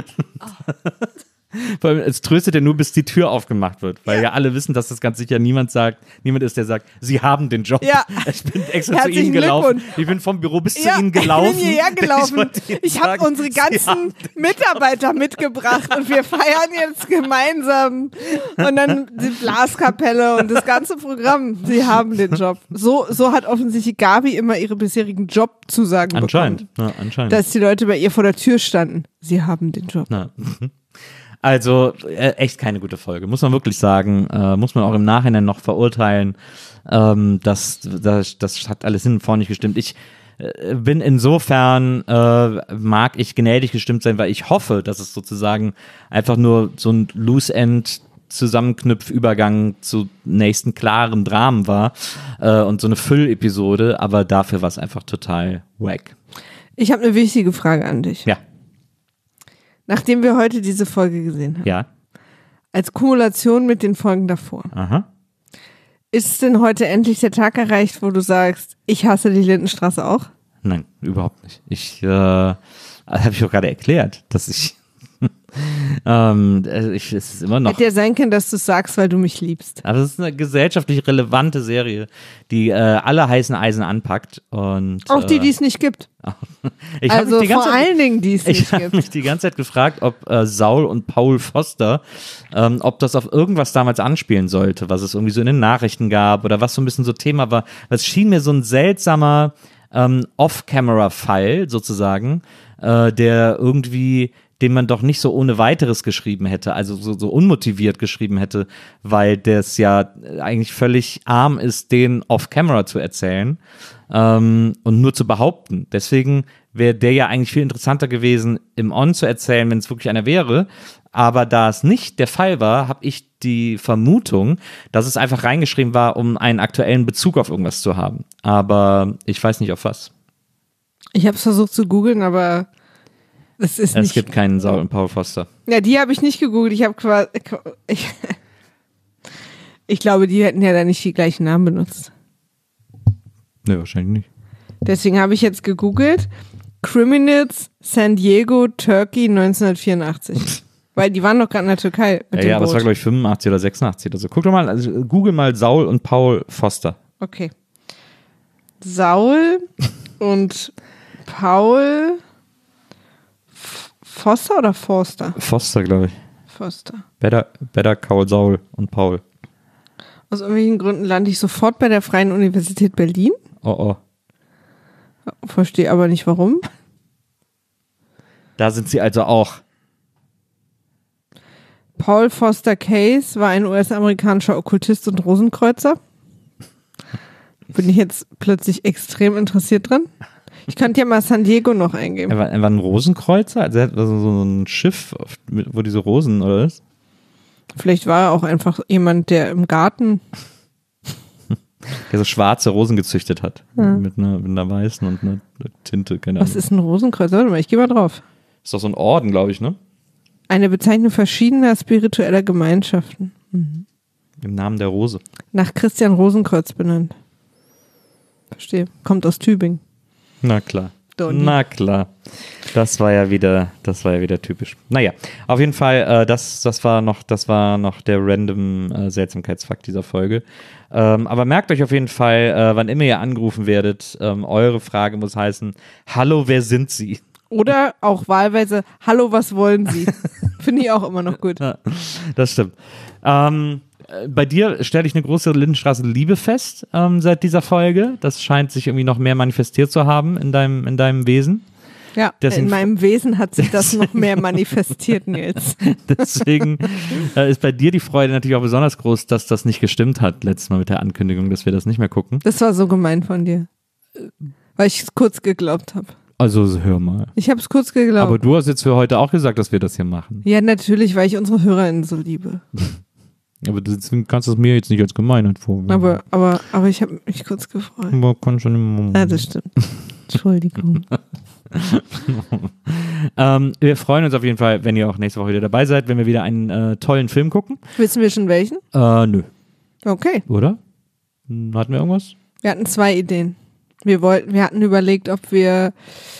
Vor allem, es tröstet ja nur, bis die Tür aufgemacht wird, weil ja alle wissen, dass das ganz sicher niemand ist, der sagt, sie haben den Job. Ja. Ich bin extra zu Herzlichen ihnen gelaufen. Glückwunsch. Ich bin vom Büro bis zu Ja, ihnen gelaufen. Ich bin hierher gelaufen. Ich Ich habe sagen, unsere Sie haben ganzen Mitarbeiter mitgebracht und wir feiern jetzt gemeinsam. Und dann die Blaskapelle und das ganze Programm. Sie haben den Job. So hat offensichtlich Gabi immer ihre bisherigen Jobzusagen Anscheinend. bekommen. Ja, anscheinend. Dass die Leute bei ihr vor der Tür standen. Sie haben den Job. Ja. Also echt keine gute Folge, muss man wirklich sagen. Muss man auch im Nachhinein noch verurteilen. Das hat alles hin und vorne nicht gestimmt. Ich bin insofern, mag ich gnädig gestimmt sein, weil ich hoffe, dass es sozusagen einfach nur so ein Loose-End Zusammenknüpfübergang zu nächsten klaren Dramen war und so eine Füllepisode, aber dafür war es einfach total wack. Ich habe eine wichtige Frage an dich. Ja. Nachdem wir heute diese Folge gesehen haben, Ja. als Kumulation mit den Folgen davor, Aha. ist denn heute endlich der Tag erreicht, wo du sagst, ich hasse die Lindenstraße auch? Nein, überhaupt nicht. Habe ich doch gerade erklärt, dass ich es ist immer noch. Hätte ja sein können, dass du es sagst, weil du mich liebst. Aber es ist eine gesellschaftlich relevante Serie, die alle heißen Eisen anpackt. Und, Auch die es nicht gibt. ich hab Also mich die vor ganze Zeit, allen Dingen, die es ich nicht habe gibt. mich die ganze Zeit gefragt, ob Saul und Paul Foster, ob das auf irgendwas damals anspielen sollte, was es irgendwie so in den Nachrichten gab oder was so ein bisschen so Thema war. Es schien mir so ein seltsamer Off-Camera-Fall sozusagen, der irgendwie, den man doch nicht so ohne weiteres geschrieben hätte, also so unmotiviert geschrieben hätte, weil das ja eigentlich völlig arm ist, den Off-Camera zu erzählen und nur zu behaupten. Deswegen wäre der ja eigentlich viel interessanter gewesen, im On zu erzählen, wenn es wirklich einer wäre. Aber da es nicht der Fall war, habe ich die Vermutung, dass es einfach reingeschrieben war, um einen aktuellen Bezug auf irgendwas zu haben. Aber ich weiß nicht auf was. Ich habe es versucht zu googeln, aber es ist Es nicht. gibt keinen Saul und Paul Foster. Ja, die habe ich nicht gegoogelt. Ich habe quasi. Ich glaube, die hätten ja da nicht die gleichen Namen benutzt. Ne, wahrscheinlich nicht. Deswegen habe ich jetzt gegoogelt. Criminals San Diego, Turkey 1984. Weil die waren doch gerade in der Türkei mit dem Ja, Boot. das war, glaube ich, 85 oder 86 oder so. Guck doch mal, also google mal Saul und Paul Foster. Okay. Saul und Paul Foster oder Forster? Foster, glaube ich. Foster. Better Call Saul und Paul. Aus irgendwelchen Gründen lande ich sofort bei der Freien Universität Berlin. Oh. Verstehe aber nicht warum. Da sind sie also auch. Paul Foster Case war ein US-amerikanischer Okkultist und Rosenkreuzer. Bin ich jetzt plötzlich extrem interessiert dran. Ich könnte ja mal San Diego noch eingeben. Er war ein Rosenkreuzer? Also er hat so ein Schiff, wo diese Rosen, oder was? Vielleicht war er auch einfach jemand, der im Garten Der so schwarze Rosen gezüchtet hat. Ja. Mit einer weißen und einer Tinte. Keine Ahnung. Was ist ein Rosenkreuzer? Warte mal, ich gehe mal drauf. Ist doch so ein Orden, glaube ich, ne? Eine Bezeichnung verschiedener spiritueller Gemeinschaften. Mhm. Im Namen der Rose. Nach Christian Rosenkreuz benannt. Verstehe. Kommt aus Tübingen. Na klar. Donny. Na klar. Das war ja wieder typisch. Naja, auf jeden Fall, das war noch der random Seltsamkeitsfakt dieser Folge. Aber merkt euch auf jeden Fall, wann immer ihr angerufen werdet, eure Frage muss heißen, hallo, wer sind Sie? Oder auch wahlweise, hallo, was wollen Sie? Finde ich auch immer noch gut. Ja, das stimmt. Bei dir stelle ich eine große Lindenstraße-Liebe fest seit dieser Folge. Das scheint sich irgendwie noch mehr manifestiert zu haben in deinem Wesen. Ja, in meinem Wesen hat sich das noch mehr manifestiert, Nils. Deswegen ist bei dir die Freude natürlich auch besonders groß, dass das nicht gestimmt hat, letztes Mal mit der Ankündigung, dass wir das nicht mehr gucken. Das war so gemein von dir. Weil ich es kurz geglaubt habe. Also hör mal. Ich habe es kurz geglaubt. Aber du hast jetzt für heute auch gesagt, dass wir das hier machen. Ja, natürlich, weil ich unsere HörerInnen so liebe. Aber deswegen kannst du es mir jetzt nicht als Gemeinheit vorwerfen. Aber ich habe mich kurz gefreut. Aber kann schon immer. Ja, das stimmt. Entschuldigung. Wir freuen uns auf jeden Fall, wenn ihr auch nächste Woche wieder dabei seid, wenn wir wieder einen tollen Film gucken. Wissen wir schon welchen? Nö. Okay. Oder? Hatten wir irgendwas? Wir hatten 2 Ideen. Wir hatten überlegt, ob wir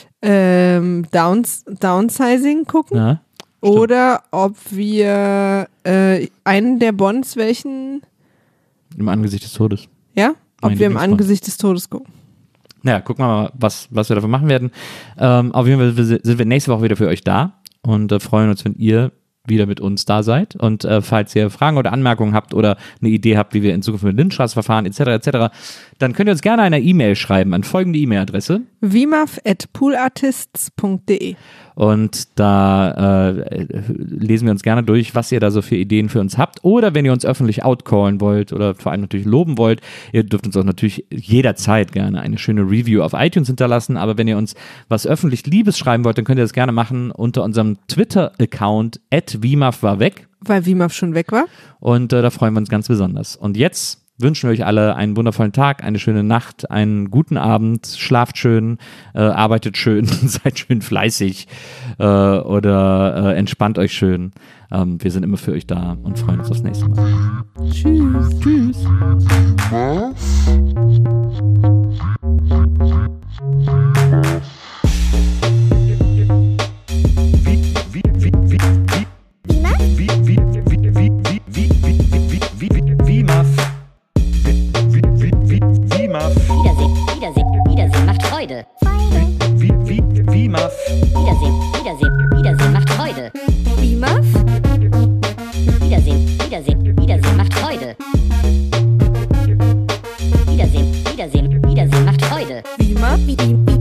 Downsizing gucken. Ja, oder ob wir einen der Bonds, welchen? Im Angesicht des Todes. Ja? Ob Mein wir im Lieblingsbond. Angesicht des Todes gucken. Naja, gucken wir mal, was wir dafür machen werden. Auf jeden Fall sind wir nächste Woche wieder für euch da und freuen uns, wenn ihr wieder mit uns da seid. Und falls ihr Fragen oder Anmerkungen habt oder eine Idee habt, wie wir in Zukunft mit Lindenstraße verfahren, etc., dann könnt ihr uns gerne eine E-Mail schreiben an folgende E-Mail-Adresse. wimaf@poolartists.de. Und da lesen wir uns gerne durch, was ihr da so für Ideen für uns habt. Oder wenn ihr uns öffentlich outcallen wollt oder vor allem natürlich loben wollt, ihr dürft uns auch natürlich jederzeit gerne eine schöne Review auf iTunes hinterlassen. Aber wenn ihr uns was öffentlich Liebes schreiben wollt, dann könnt ihr das gerne machen unter unserem Twitter-Account @wimaf-war-weg. Weil Wimaf schon weg war. Und da freuen wir uns ganz besonders. Und jetzt wünschen wir euch alle einen wundervollen Tag, eine schöne Nacht, einen guten Abend, schlaft schön, arbeitet schön, seid schön fleißig oder entspannt euch schön. Wir sind immer für euch da und freuen uns aufs nächste Mal. Tschüss. Tschüss. Wiedersehen macht Freude. Wimaf. Wiedersehen macht Freude. Wimaf? Wiedersehen macht Freude. Wiedersehen macht Freude. Wimaf?